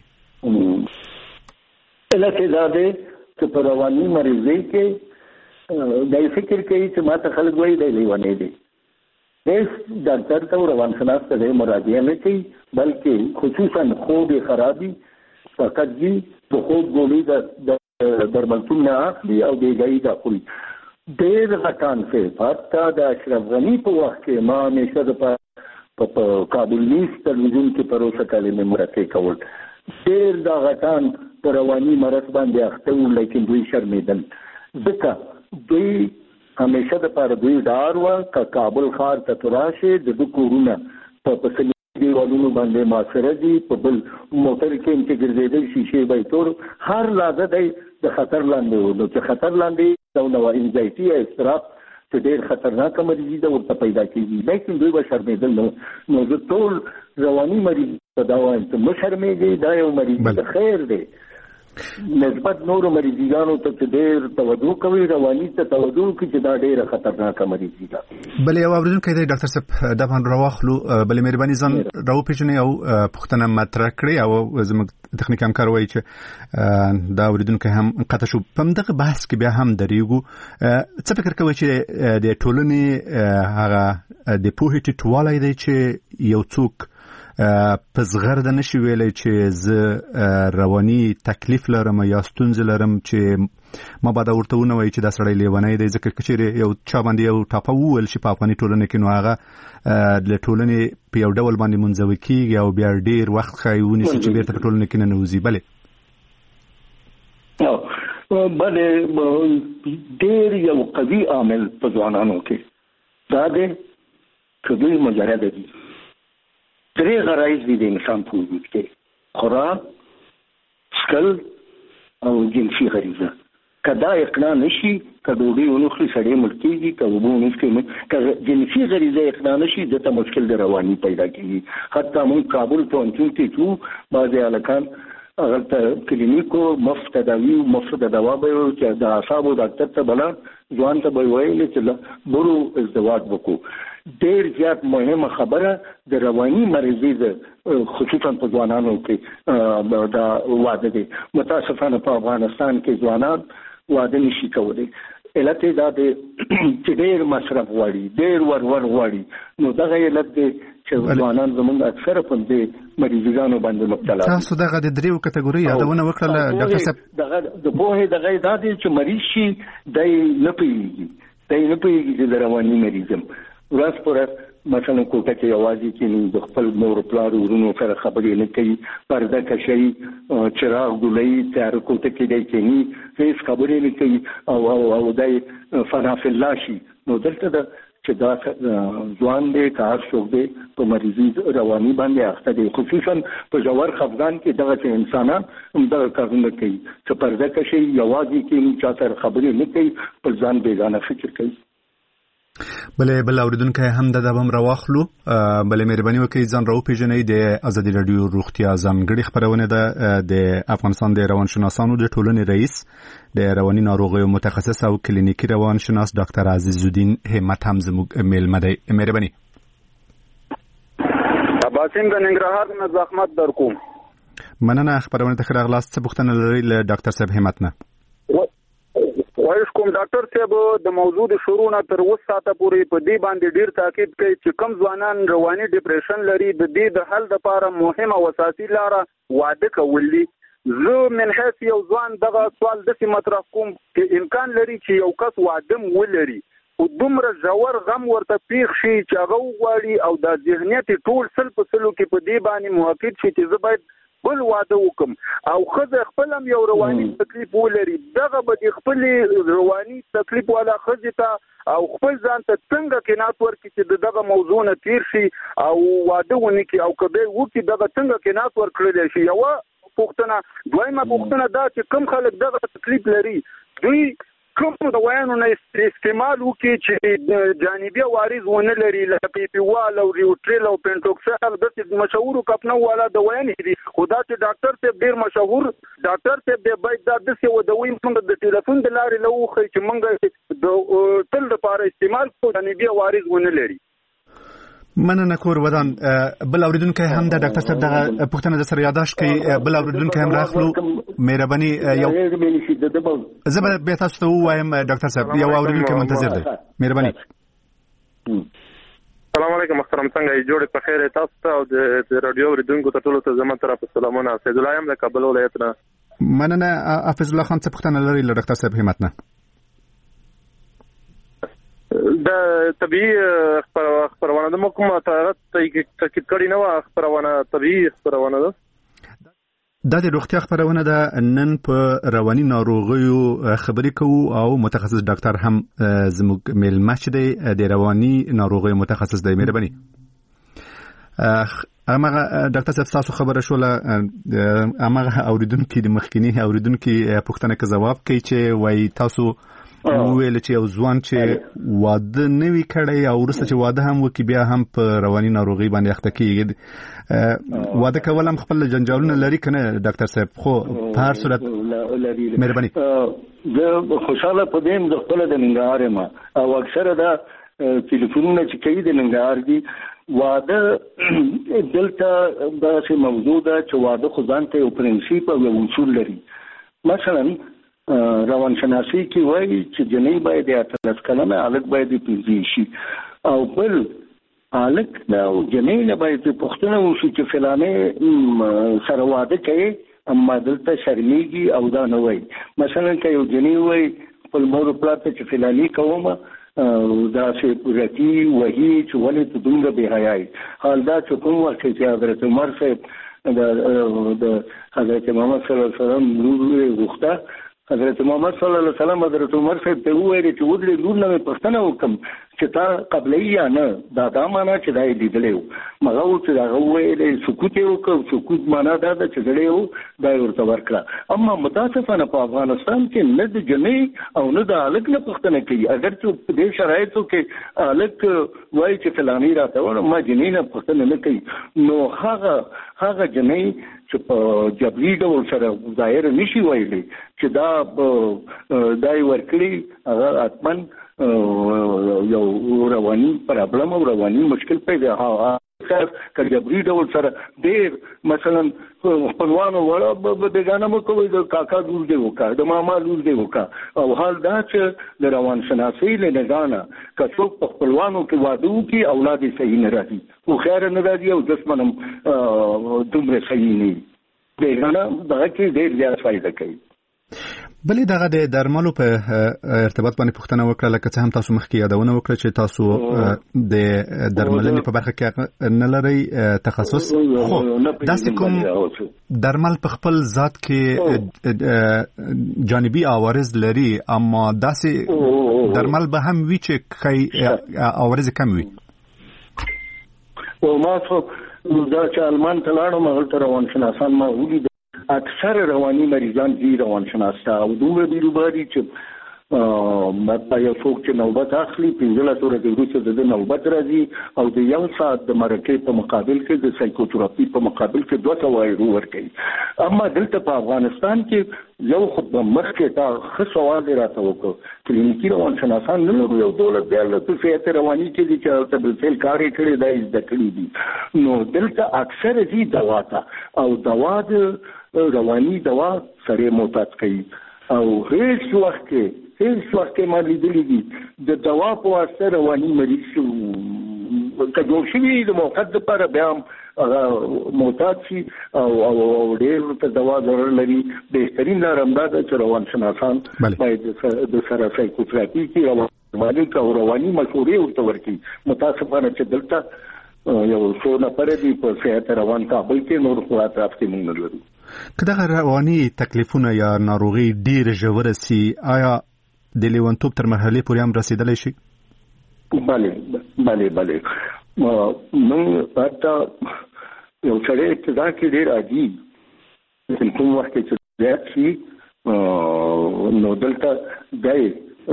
علت دا دی چې په رواني مریضۍ کې دای فکر کوي چې ما ته خلک وایي دی لیونی دی. هیڅ ډاکټر ته او روانشناس ته مراجعه نه کوي، بلکې خصوصا خوب یې خرابي، فقط جي په خوب ګولۍ د درملتون نه اخلي او بېګایي دا خوري. ډېر غټان صفات ته د اشرف غني په وخت کې ما همیشه د په کابل نیوز تلویزیون کې پروسه کلمې مرکې کول. ډېر دا غټان په رواني مرض باندې اخته وو، لیکن دوی شرمېدل ځکه دوی همیشه د پاره دوی ډار وه که کابل ښار ته راشي د دوی کورونه په دیوالونو باندې ماسره دي، په بل موټر کې چې ګرځېدل شیشې به یې تور، هر لحظه دی د خطر لاندې و. نو چې خطر لاندې یو نوع انزایټي یا اضطراب چې ډېر خطرناکه مریضي ده ورته پیدا کېږي، لیکن دوی به شرمېدل. نو زه ټول رواني مریض ته دا وایم چې مه شرمېږئ، دا یو مریضي د خیر دی نسبت نورو مریضیانو ته چې ډېر توجه کوي، رواني ته توجه کوي چې دا ډېره خطرناکه مریضي ده. بلې یو اورېدونکی دی ډاکټر صاحب دا باندې راواخلو. بلې مهرباني ځان راوپېژنئ او پوښتنه مطرح کړئ. او زموږ تخنیکي همکار وایي چې دا اورېدونکی هم قطع شو. په همدغه بحث کې بیا هم درېږو. څه فکر کوئ چې د ټولنې هغه د پوهې ټیټوالی دی چې یو څوک په زغرده نشي ویلی چې زه رواني تکلیف لرم یا ستونزې لرم چې ما باید ورته ونه وایي چې دا سړی لیونی دی، ځکه که چېرې یو چا باندې یو ټاپه وویل شي په افغاني ټولنه کې، نو هغه د ټولنې په یو ډول باندې منزوي کېږي او بیا ډېر وخت ښایي ونیسي چې بېرته په ټولنه کې ننوځي. بلې ډېر یو قوي عامل په ځوانانو کې دا دی چې دوی مجرده دي. 3 غرایز دي د انسان په وجود کې: خوراک، څښل او جنسي غریزه. که دا اقناع نشي، که ډوډۍ ونه خوري سړی مړ کېږي، که اوبه ونه څښي، که جنسي غریزه اقناع نشي دته مشکل د رواني پیدا کېږي. حتی موږ کابل پوهنتون کې چې بعضې هلکان هغه ته کلینیکو مفت تداوی او مفت دوا به چې د اعصابو ډاکټر ته بلا ځوان ته به ویل چې برو ازدواج وکړو. ډېر زیات مهمه خبره د رواني مریضۍ خصوصا په ځوانانو کې دا واده دي. متاسفانه په افغانستان کې ځوانان واده نشي کولی. علت دا دی چې ډېر مصرف غواړي، ډېر ورور غواړي. نو دغه علت دی چې ځوانان زموږ اکثره په دې مریضانو باندې مبتلا دي. تاسو دغه د دریو کټګوري یادونه وکړه ډاکټر صاحب. دغه د پوهې دغه دا دی چې مریض شي دای نه پیږي چې د رواني مریضم ورځ پر مثلا کوټه کې आवाज کې د خپل مور پلار ورونو سره خبرې نه کوي، پرده کشي، چراغ ګلې تیار کوټه کې دی چې هیڅ خبرې نه کوي او دای فنا فی الله شي. نو دلته د چې دا ځوان دی کار څوک دی په مریضي رواني باندې اخته دي، خصوصا په جوړ خفګان کې دغه انسانان هم دغه کارونه کوي چې پرده کشي आवाज کې چا سره خبرې نه کوي، پر ځان بیگانه فکر کوي. بل اوریدونکو هم د دبم راوخلو بل مهرباني وکړئ ځان راو پیژنئ. د ازادي رادیو روغتیا ځانګړي خبرونه ده د افغانستان د روانشناسانو د ټولنې رئیس د رواني ناروغیو متخصص او کلینیکي روانشناس ډاکټر عزیز الدین همت هم زموږ میلمه دی. مهرباني. اباسم د ننګرهار نه زحمت درکوم. مننه خبرونه ته راغلاست. څه پوښتنه لرئ له ډاکټر صاحب همت نه؟ وایس کوم ډاکټر صاحب د موضوع د شروع نه تر اوسه ساعته پورې په دې باندې ډیر تاکید کوي چې کم ځوانان رواني ډیپریشن لري، د دې د حل لپاره مهمه او اساسي لاره واده کول دي. زه من حیث یو ځوان دغه سوال داسې مطرح کوم چې امکان لري چې یو کس واده ولري او دومره ژور غم ورته پیښ شي چې هغه وغواړي او د ذهنیت ټول سل په سلو کې په دې باندې موافق شي چې زه باید بل واده وکم او خزه خپل هم یو رواني تکلیف ولري. دغه به د خپل رواني تکلیف والا خزه ته او خپل ځان ته څنګه کینات ورکړي چې دغه موضوع نه تیر شي او واده ونه کړي او کبه وکړي دغه څنګه کینات ورکړل شي. یو پوښتنه. دویمه پوښتنه دا چې کم خلک دغه تکلیف لري دوی کوم د وینو نه استعمال وکړي چې جانبي عوارض ونه لري لکه پیپیوال او ریوټریل او پینټوکسل د مشهور کپنو والا د وینې دي. خدا چې ډاکټر ته ډیر مشهور ډاکټر ته د باید د دسه ودوي موږ د ټلیفون د لارې لوخه چې موږ د تل لپاره استعمال کوو جانبي عوارض ونه لري. مننه کور ودان. بل اوریدونکو هم د ډاکټر صاحب دغه پوښتنه د سره یاداش کوي. بل اوریدونکو هم راخلو. مهرباني یو زه به تاسو ته وایم ډاکټر صاحب یو اوریدونکو منتظر دی. مهرباني. السلام علیکم محترم، څنګه جوړ په خیر تاسو ته او د رادیو اوریدونکو ته ټول ته زما طرف سلامونه. سید الله یم د کابل ولایت نه. مننه. حافظ الله خان څه پوښتنه لري له ډاکټر صاحب همت نه؟ د طبيعي خبرونه د کومه تاریخ تاکید کړی نه و. خبرونه طبيعي خبرونه ده. دا د روغتیا خبرونه ده. نن په رواني ناروغیو خبرې کوو او متخصص ډاکټر هم زموږ میلمه چې دی د رواني ناروغیو متخصص دی. مهرباني. امغه ډاکټر صاحب تاسو خبره شوله امغه اوریدونکو د مخکینی اوریدونکو پوښتنه کې جواب کوي چې وای تاسو ویل چې یو ځوان چې واده نوي کړی او ورسته چې واده هم وکي بیا هم په رواني ناروغي باندې اخته کیږي. واده کول هم خپل جنجالونه لري کنه ډاکټر صاحب؟ خو په هر صورت مهرباني. زه خوشاله پدیم د خپل د ننګرهار ما او اکثره دا ټلیفونونه چې کوي د ننګرهار دي. واده دلته دا چې موضوع ده چې واده خو ځان ته یو پرنسيپ او اصول لري. مثلا روانشناسي کې وایي چې جنۍ باید 18 کلنه الګ باید پیږي شي او بل الګ او جنۍ نه باید پښتنه وشي چې فلانه سره واده کوي اما دلته شرمېږي او دا نه وایي. مثلا که یو جنۍ وایي خپل مور پلار ته چې فلاني کومه دا چې رتی وਹੀ چې ولې ته دومره بې حیاي. حال دا چې کوم وخت چې حضرت عمر صاحب د حضرت محمد صلی الله علیه وسلم نور وخته حضرت محمد صلی الله علیه وسلم حضرت عمر صاحب ته وویل چې ودرې لور نه پښتنه وکم چې تا قبلي یا نه دا معنا چې دا لیدلې مغه او چې دا ویلې سکوت یو کو سکوت معنا دا چې غړې دا ورته ورکړه اما متاسفانه په افغانستان کې نه د جنې او نه د الګ نه پښتنه کوي اگر چې په دې شرایطو کې الګ وایي چې فلانی راته ونه ما جنې نه پښتنه نه کوي نو هغه جنې چې په جبري ډول سره ظاهر نشي وایي چې دا دای ورکړي هغه اتمن یو رواني پرابلم او رواني مشکل پیدا خیر که جبري ډول سره ډېر مثلا خپلوانو وړه بیګانه مو کوي د کاکا لور دی وکړه د ماما لور دی وکړه او حال دا چې د روان شناسۍ له نګانه که څوک په خپلوانو کې واده وکړي اولاد یې صحیح نه راځي خو خیر نه راځي او جسمنم دومره صحیح نه بیګانه دغه کې ډېر زیات فایده کوي بلې دغه د درملو په ارتباط باندې پوښتنه وکړه لکه څه هم تاسو مخکې یادونه وکړه چې تاسو د درملنې په برخه کې نه لرئ تخصص خو داسې کوم درمل په خپل ذات کې جانبي عوارض لري اما داسې درمل به هم وي چې عوارض کم وي او ما څو دا چې آلمان ته لاړم هغلته روانشناسان ما ولید اکثر رواني مریضان دي روانشناسا او دوه بیروباري چې یو څوک چې نوبت اخلي 15 ورځې وروسته د نوبت راځي او د یو ساعت د مرکې په مقابل کې د سایکوتراپي په مقابل کې 200 وایرو ورکوي اما دلته په افغانستان کې یو خود مخکې تا ښه سوال راته وکړ کلینیکي روانشناسان نه لرو یو دولت دی له صحت رواني کې دي چې تل بل کار کړي دا زده کړي دي نو دلته اکثر دي دوا ته او دوا د رواني دوا سره معتاد کوي او هیڅ وخت ما لیدلی دي د دوا په واسطه رواني مریض شو که جوړ شوي د موقت لپاره بیا معتاد شي او ډېر ته دوا ضرر لري بهترین لار همدا ده چې روانشناسان باید د سره سایکوتراپي کې مالک او رواني مشورې ورته ورکړي متاسفانه چې دلته یو څو نفر دي په صحت روان کابل کې نور خو اطراف کې موږ نه لرو که دغه رواني تکلیفونه یا ناروغي ډېر ژوره سي آیا د لیونتوب تر مرحلې پورې هم رسیدلی شي؟ بله نو حتی یو سړی ابتدا کې ډېر عجیب کوم وخت چې زیات شي نو دلته دی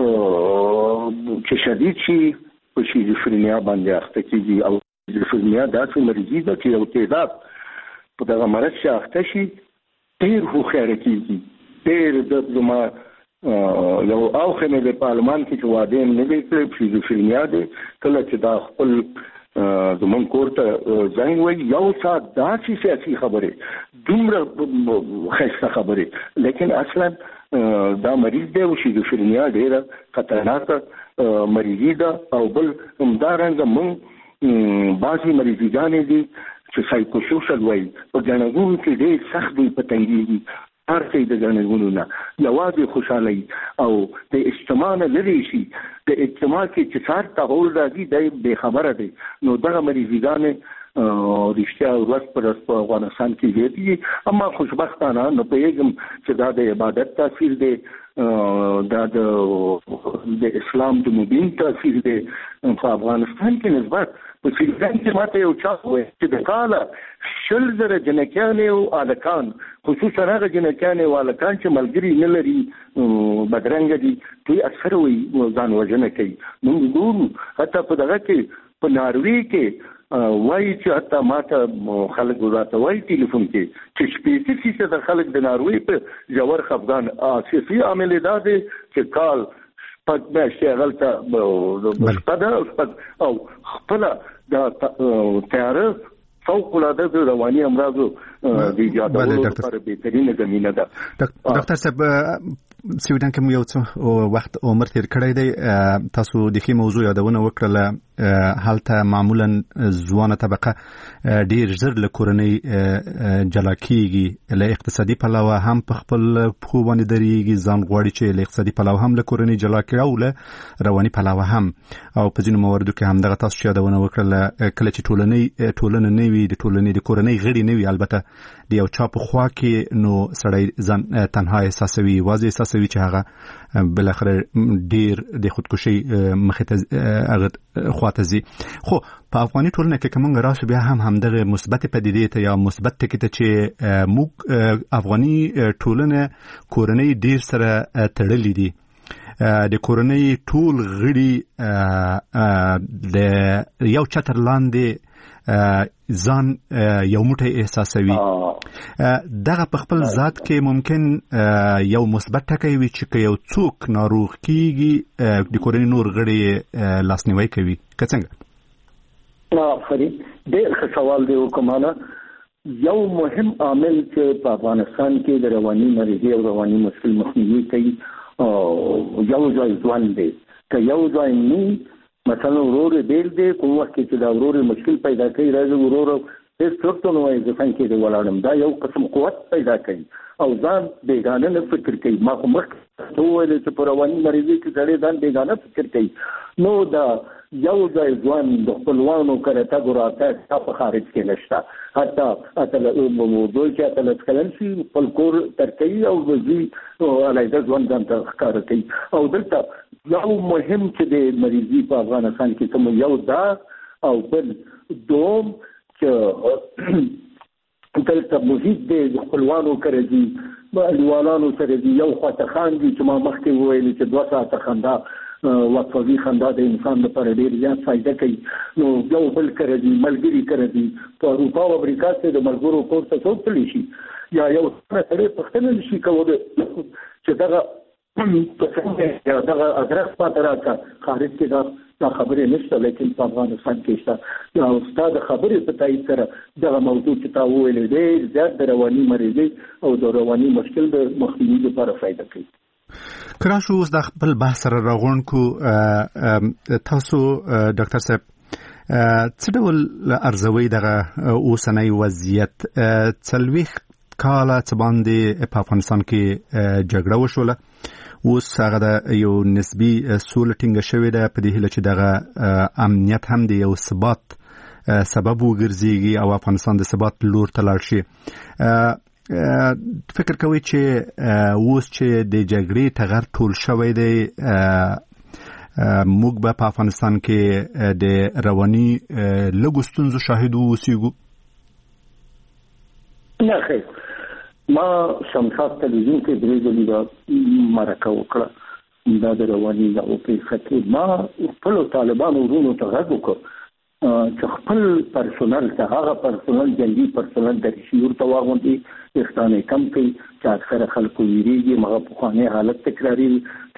چې شدید شي په شیزوفرینیا باندې اخته کېږي او شیزوفرینیا داسې مریضي ده چې یو تعداد په دغه مرض چې اخته شي ډېر هوښیاره کېږي ډېر د زما یو اوخه مې د پارلمان کې چې واده نه دی کړی شیزوفرینیا دی کله چې دا خپل زمون کور ته ځای وایي یو ساعت داسې سیاسي خبرې دومره ښایسته خبرې لیکن اصلا دا مریض دی او شیزوفرینیا ډېره خطرناکه مریضي ده او بل همدارنګه مونږ بعضې مریضیګانې دي چې سایکوسوشل وایي په ګڼهګونو کې ډېر سخت دوی په تنګېږي هر څه د ګڼهګونو نه یوازې خوشحالۍ او د اجتماع نه لرې شي د اجتماع کې چې سار تحول راځي دی بې خبره دی نو دغه مریضیګانې رښتیا ورځ پر ورځ په افغانستان کې زیاتېږي اما خوشبختانه نه پوهېږم چې دا د عبادت تاثیر دی دا د اسلام د مبین تاثیر دی په افغانستان کې نسبت په سیستان کې ماته یو چا وایي چې د کاله 100,000 جنکیانې او الکان خصوصا هغه جنکیانې او الکان چې ملګري نه لري بدرنګه دي دوی اکثر وایي ځان وژنه کوي موږ ګورو حتی په دغه کې په ناروې کې وایي چې حتی ماته خلک راته وایي ټلیفون کې چې 80% د خلک د ناروې په ژور خفګان اساسي عامل دا دی چې کال پد ماشي غلطه شپه او خپل د تیاره فوق العاده رواني امراض د ایجادولو لپاره بهترینه زمینه ده. ډاکټر صاحب سویډن کې یو څه وخت عمر تیر کړی دی تاسو د خې موضوع یادونه وکړه هلته معمولا ځوانه طبقه ډیر زر له کورنۍ جلا کیږي له اقتصادي پلوه هم په خپل پخو باندې درېږي ځان غواړي چې له اقتصادي پلوه هم له کورنۍ جلا کړي او له رواني پلوه هم او په ځینو مواردو کې هم دغه تاسو چې یادونه وکړله کله چې ټولنه نه وي د ټولنې د کورنۍ غړي نه وي البته د یو چا په خوا کې نو سړی ځان تنها احساسوي واضح احساسوي چې هغه بالاخره ډیر د خودکشي مخې ته خواته ځي خو په افغاني ټولنه کې کومه راسو بیا هم دغه مثبت پدیدې ته یا مثبت ټکي ته چې موږ افغاني ټولنه کورنۍ ډیر سره تړلې دي د کورنۍ ټول غړي د یو چتر لاندې ځان یو موټی احساسوي دغه په خپل ذات کې ممکن یو مثبت ټکی وي چې یو څوک ناروغ کیږي د کورنۍ نور غړي لاسنیوي کوي که څنګه فرید ډېر ښه سوال دی وکماله یو مهم عامل چې په افغانستان کې د رواني مریضۍ او رواني مشکل مخنیوي کوي یو ځای ځوان دی که یو ځای نه مثلا ورور بیل دی کوم وخت چې دا ورور مشکل پیدا کوي راځي ورور هیڅ څوک نه وایي ځکه چې دی ولاړم دا یو قسم قوت پیدا کوي او ځان بیگانه نه فکر کوي ما خو مخکې وویل چې په رواني مریضۍ کې سړی ځان بیگانه فکر کوي نو دا یو ځای ځوان د خپلوانو کره تګ راتګ په خارج کې نشته حتی موضوع چې اتلس کلن شي خپل کور ترکوي او وزي علیحده ژوند ځان ته ښکاره کوي او دلته یو مهم چې د مریضۍ په افغانستان کې کوم یو دا او بل دوم چې دلته محیط د خپلوانو کره دي لیوالانو سره دي یو خواته خاندي چې ما مخکې وویل چې 2 ساعته خندا وقفوي خندا د انسان لپاره ډېر زیات فائدہ کوي نو یو بل کړی دي ملګری کړی دي په اروپا او امریکا کې د ملګرو کور ته څوک تللی شي یا یو سره پښتنه شي کوله چې دغه ادرس پاتې راځه خارج کې دا خبرې نشته لیکن په افغانستان کې شته یا استاد خبرې په تایید سره دغه موضوع چې تا وویل دی زیات د رواني مریضۍ او د رواني مشکل د مخنیوي لپاره فائدہ کوي کراشو اوس د خپل بحث سره راغون کو تاسو ډاکټر صاحب څه ډول ارزوي دغه اوسنۍ وضعیت 40 کاله څه باندې په افغانستان کې جګړه وشوله اوس هغه د یو نسبی سوله ټینګه شوې ده په دې هیله چې دغه امنیت هم د یو ثبات سبب وګرځي او افغانستان د ثبات لور ته لاړ شي فکر کوي چې اوس چې د جګړې ټغر ټول شوی دی موږ به په افغانستان کې د رواني لږو ستونزو شاهد اوسېږو نه خیر ما شمشاد تلویزیون کې درې ځلې دا مرکه وکړه دا د رواني د اوپیخته ما خپل طالبانو ورونو ته غږ وکړ چې خپل پرسونل ته هغه پرسونل جنگي پرسونل د شیور تواغوندي استانه کم کوي چې اکثر خلکو یریږي مغه په خانه حالت تکراری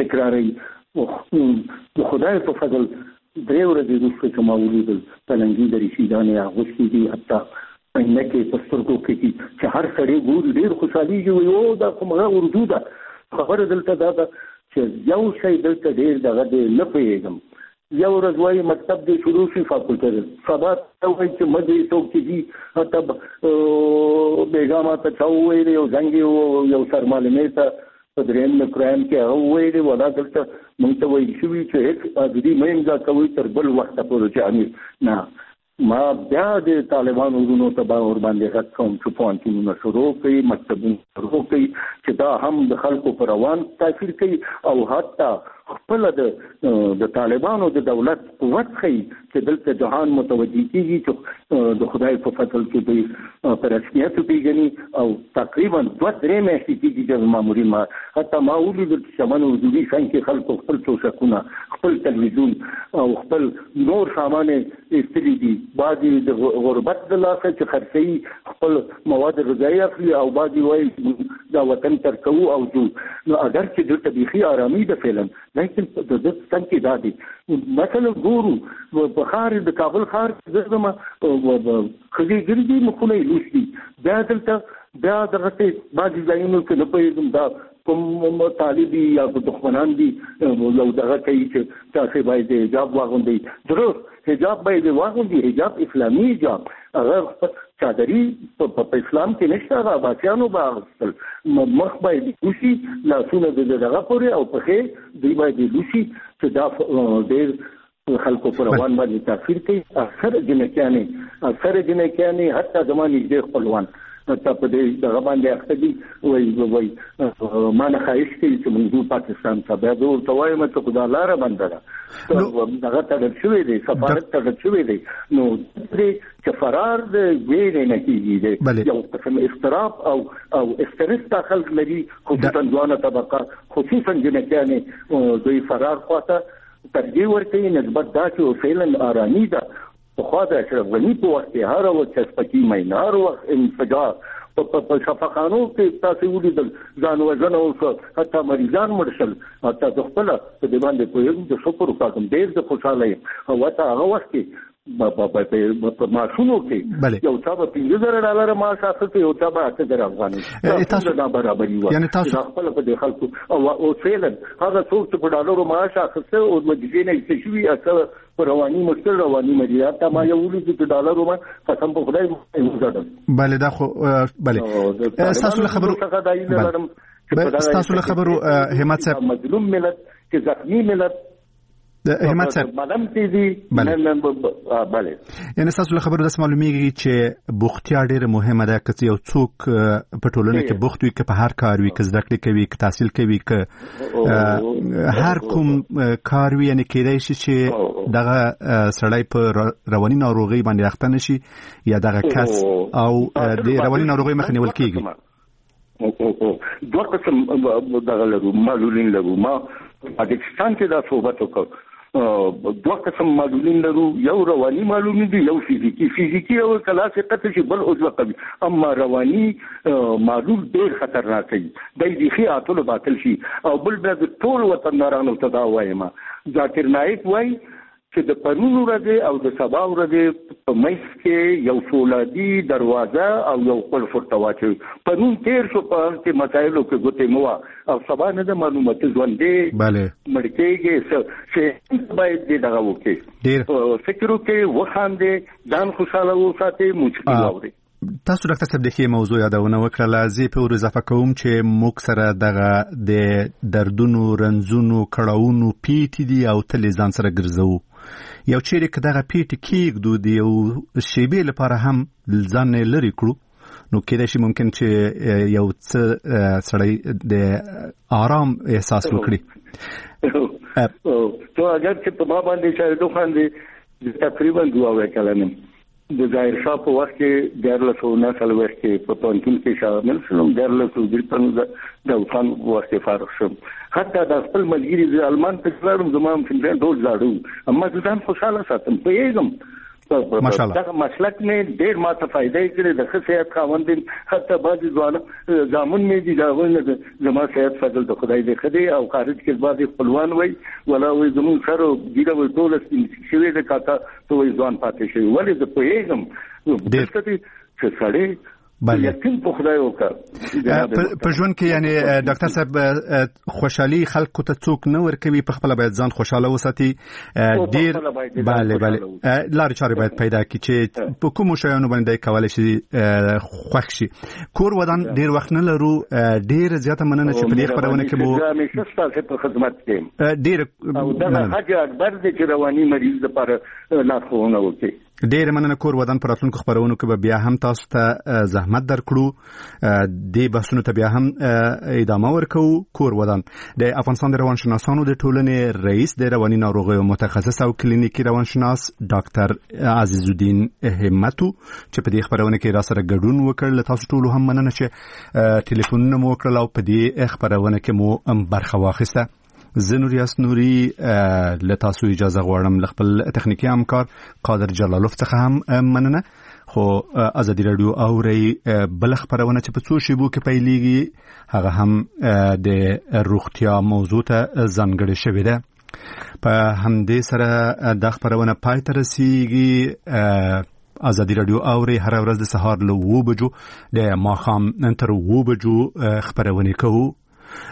د خدای په فضل درې ورځې وروسته چې ما ولیدل تلنګي د رشیدانه اغوستي دي حتی نه کې پسترګو کې چې هر سړی ګور ډیر خوشحالي وي او دا کومه اردو ده خبره دلته دا چې یو شی دلته ډیر دغه نه پیږم یو ورځ وايي مکتب دې شروع شي فاکولټر سبا وایي چې مدې څوک چې حتی بیګامه ته چاوي یو څنګه یو سرمالمه ته په درېم کرام کې هغه وایي ولا دلته مونږ ته وایي چې هیڅ دې مېم دا کوي تر بل وخت پورې چې نه ما بیا د طالبانو ورونو ته باور باندې غږ کوم چې پوهنتونونه شروع کړي مکتبونه شروع کړي چې دا هم د خلکو پر روان تاثیر کوي او حتی خپل د طالبانو د دولت قوت خي چې دلته جهان متوجي کیږي چې د خدای په فضل کې دوی پر رسمیت پیژني او تقریبا 2-3 میاشتې کېږي چې مامورین ما حتی ما ولیدل چې شمن وجودي څنګه خلکو خپل څوشکونه خپل تلویزیون او خپل نور سامان استری دي بعضي د غربت د لاسه چې خرڅي خپل مواد غذایی اخلي او بعضي وایي دا وطن ترکو او جو نو اگر چې د طبيعي آرامي د فلم لیکن د څنګه دادي مثلا ګورو په خار د کابل خار زما خدي ګرځي مخونه لوشي دا دلته دا دغه بعضي ځایونو کې نه پېږم دا کوم طالبي یا دښمنان دي یو دغه کوي چې تاسو باید جواب واغوندئ ضرور حجاب باید واغوندي، حجاب اسلامي حجاب هغه چادري په اسلام کې نشته، هغه عباسیانو باغستل مخ باید لوسی لاسونه دغه پورې او پخې دوی باید لوسی چې دا ډېر خلکو پر روان باندې تاثیر کوي. اکثر جنکیانې حتی زمانې دې خپلوان ته په دې دغه باندې اخته دي وایي ما نه خواهش کوي چې موږ پاکستان ته بیا زه ورته وایم چې خو دا لاره بنده ده، دغه تړل شوی دی، سفارت تړل شوی دی، نو چې فرار د ویرې نه کېږي دی، یو قسم اضطراب او استرس دا خلک لري، خصوصا ځوانه طبقه، خصوصا جنکیانې دوی فرار خواته ترجیح ورکوي نسبت دا چې فعلا آرامي ده. خو د اشرف غني په وخت کې هر وخت چسپکي مینار وخت انفجار په شفاخانو کې تاسو ولیدل ځان وژنه او حتی مریضان مړ شول. حتی د خپل په دې باندې کوم د شکر وکړم ډېر د خوشاله یم. او تا هغه وخت کې په ماشونو کې یو څه په $15,000 معاش اخلي او څه په $8,000 تاسو نه برابرۍ و، یعنی تاسو خپل په دې خلکو او فعلا هغه څوک چې په $1 معاش اخلي او د دې نه څه شوی اثر رواني مشکل رواني مریضات ته ما یو ولې چې $1 ما قسم په خدای وزړم. بله دا خو بله تاسو له خبرو همت صاحب مظلوم ملت چې زخمی ملت همت صاحب بله یعنی تاسو له خبرو داس معلومیږي چې بوختیا ډیره مهمه ده که یو څوک په ټولنه کې بوخت وي، که په هر کار وي، که زده کړې کوي، که تحصیل کوي، که هر کوم کار وي، یعنی کېدای شي چې دغه سړی په رواني ناروغۍ باندې اخته نشي یا دغه کس او د رواني ناروغۍ مخه نیول کېږي. دوه قسم دغه لرو معلولین لرو. ما پاکستان کې دا صحبت وکړ دوه قسم معلولین لرو، یو رواني معلولین دي، یو فزیکی او کلاس قطع شي بل عضو قوي. اما رواني معلول ډېر خطرناک دی، د دې خاطر باطل شي. او بل د ټول وطندارانو ته دا وایم ذاکر نائک وای چې د پرون ورځې او د سبا ورځې په مېس کې یو فولادي دروازه او یو قلف ورته واچوي. پرون تیر شو په هغه مسایلو کې ګوتې مو او سبا نه د معلومات ژوندې مړ کېږي چې باید دې دغه وکړي، فکر وکړي، وخاندې، ځان خوشاله وساتي، مشکل واوري. تاسو ډاکټر صاحب د دې موضوع یادونه وکړه، زه په ور اضافه کوم چې موږ سره دغه د دردونو، رنځونو، کړهونو پیټ دي او تل ځان سره ګرځو. یو چیرې که دغه پیټ کېږدو د یو شیبې لپاره هم ځان نه لرې کړو، نو کېدای شي ممکن چې یو څه سړی د آرام احساس وکړي. تو اگر چې په ما باندې شاهدو باندې تقریبا 2 کلنه د ظاهر شاه په وخت کې 1449 کې په پونتون کې شامل شوم، 1453 د اوسان وخت فارغ شوم. حتی د خپل ملګری د المان په څلورم زمام فنډ ډول زاړو، اما ځان خوشاله ساتم په یېږم. دغه مسلک مې ډېر ماته فائدې کړې، د ښه صحت خاوند حتی بعضې ځوانان زامن مې دي د هغوی نه زما صحت فضل د خدای دی ښه دی. او خارج کې بعضې خپلوان وایي ولا وایي زمونږ سر او ګیره وایي ټوله سپین شوې ده کاکا ته وایي ځوان پاتې شوي. ولې زه پوهېږم دلته دي چې سړی یقین په خدای وکړه په ژوند کې. یعنی ډاکټر صاحب خوشحالي خلکو ته څوک نه ورکوي، په خپل باید ځان خوشاله وساتي. ډیر بله لارې چارې باید پیدا کړي چې په کومو شیانو باندې کولی شي خوښ شي. کور ودان ډیر وخت نه لرو، ډیره زیاته مننه چې په دې خپرونه کې مو همیشه ستاسو په خدمت کې ډیر دغه حاجه اکبر دی چې رواني مریض لپاره لارښوونه وکړي. ډېر مننه. کور ودان پر راتلونکو خپرونو کې به بیا هم تاسو ته زحمت درکړو، دې بحثونو ته بیا هم ادامه ورکوو. کور ودان د افغانستان د روانشناسانو د ټولنې رئیس، د رواني ناروغیو متخصص او کلینیکي روانشناس ډاکټر عزیز الدین همتو چې په دې خپرونه کې را سره ګډون وکړ. له تاسو ټولو هم مننه چې ټلیفونونه مو وکړل او په دې خپرونه کې مو برخه واخیسته. زه نوریاس نوري له تاسو اجازه غواړم، له خپل تخنیکي همکار قادر جلالوف څخه هم مننه. خو ازادي رادیو اوري بل خبرونه چې په څو شیبو کې پیلېږي هغه هم د روغتیا موضوع ته ځانګړې شوې ده. په همدې سره د خبرونه پای ته رسیږي. ازادي رادیو اوري هر ورځ د سهار له 9 بجو د ماښام تر 9 بجو خبرونه کوو.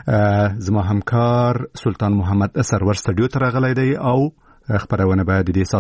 زما همکار سلطان محمد سرور سټډیو ته راغلی دی او خبرونه به د دې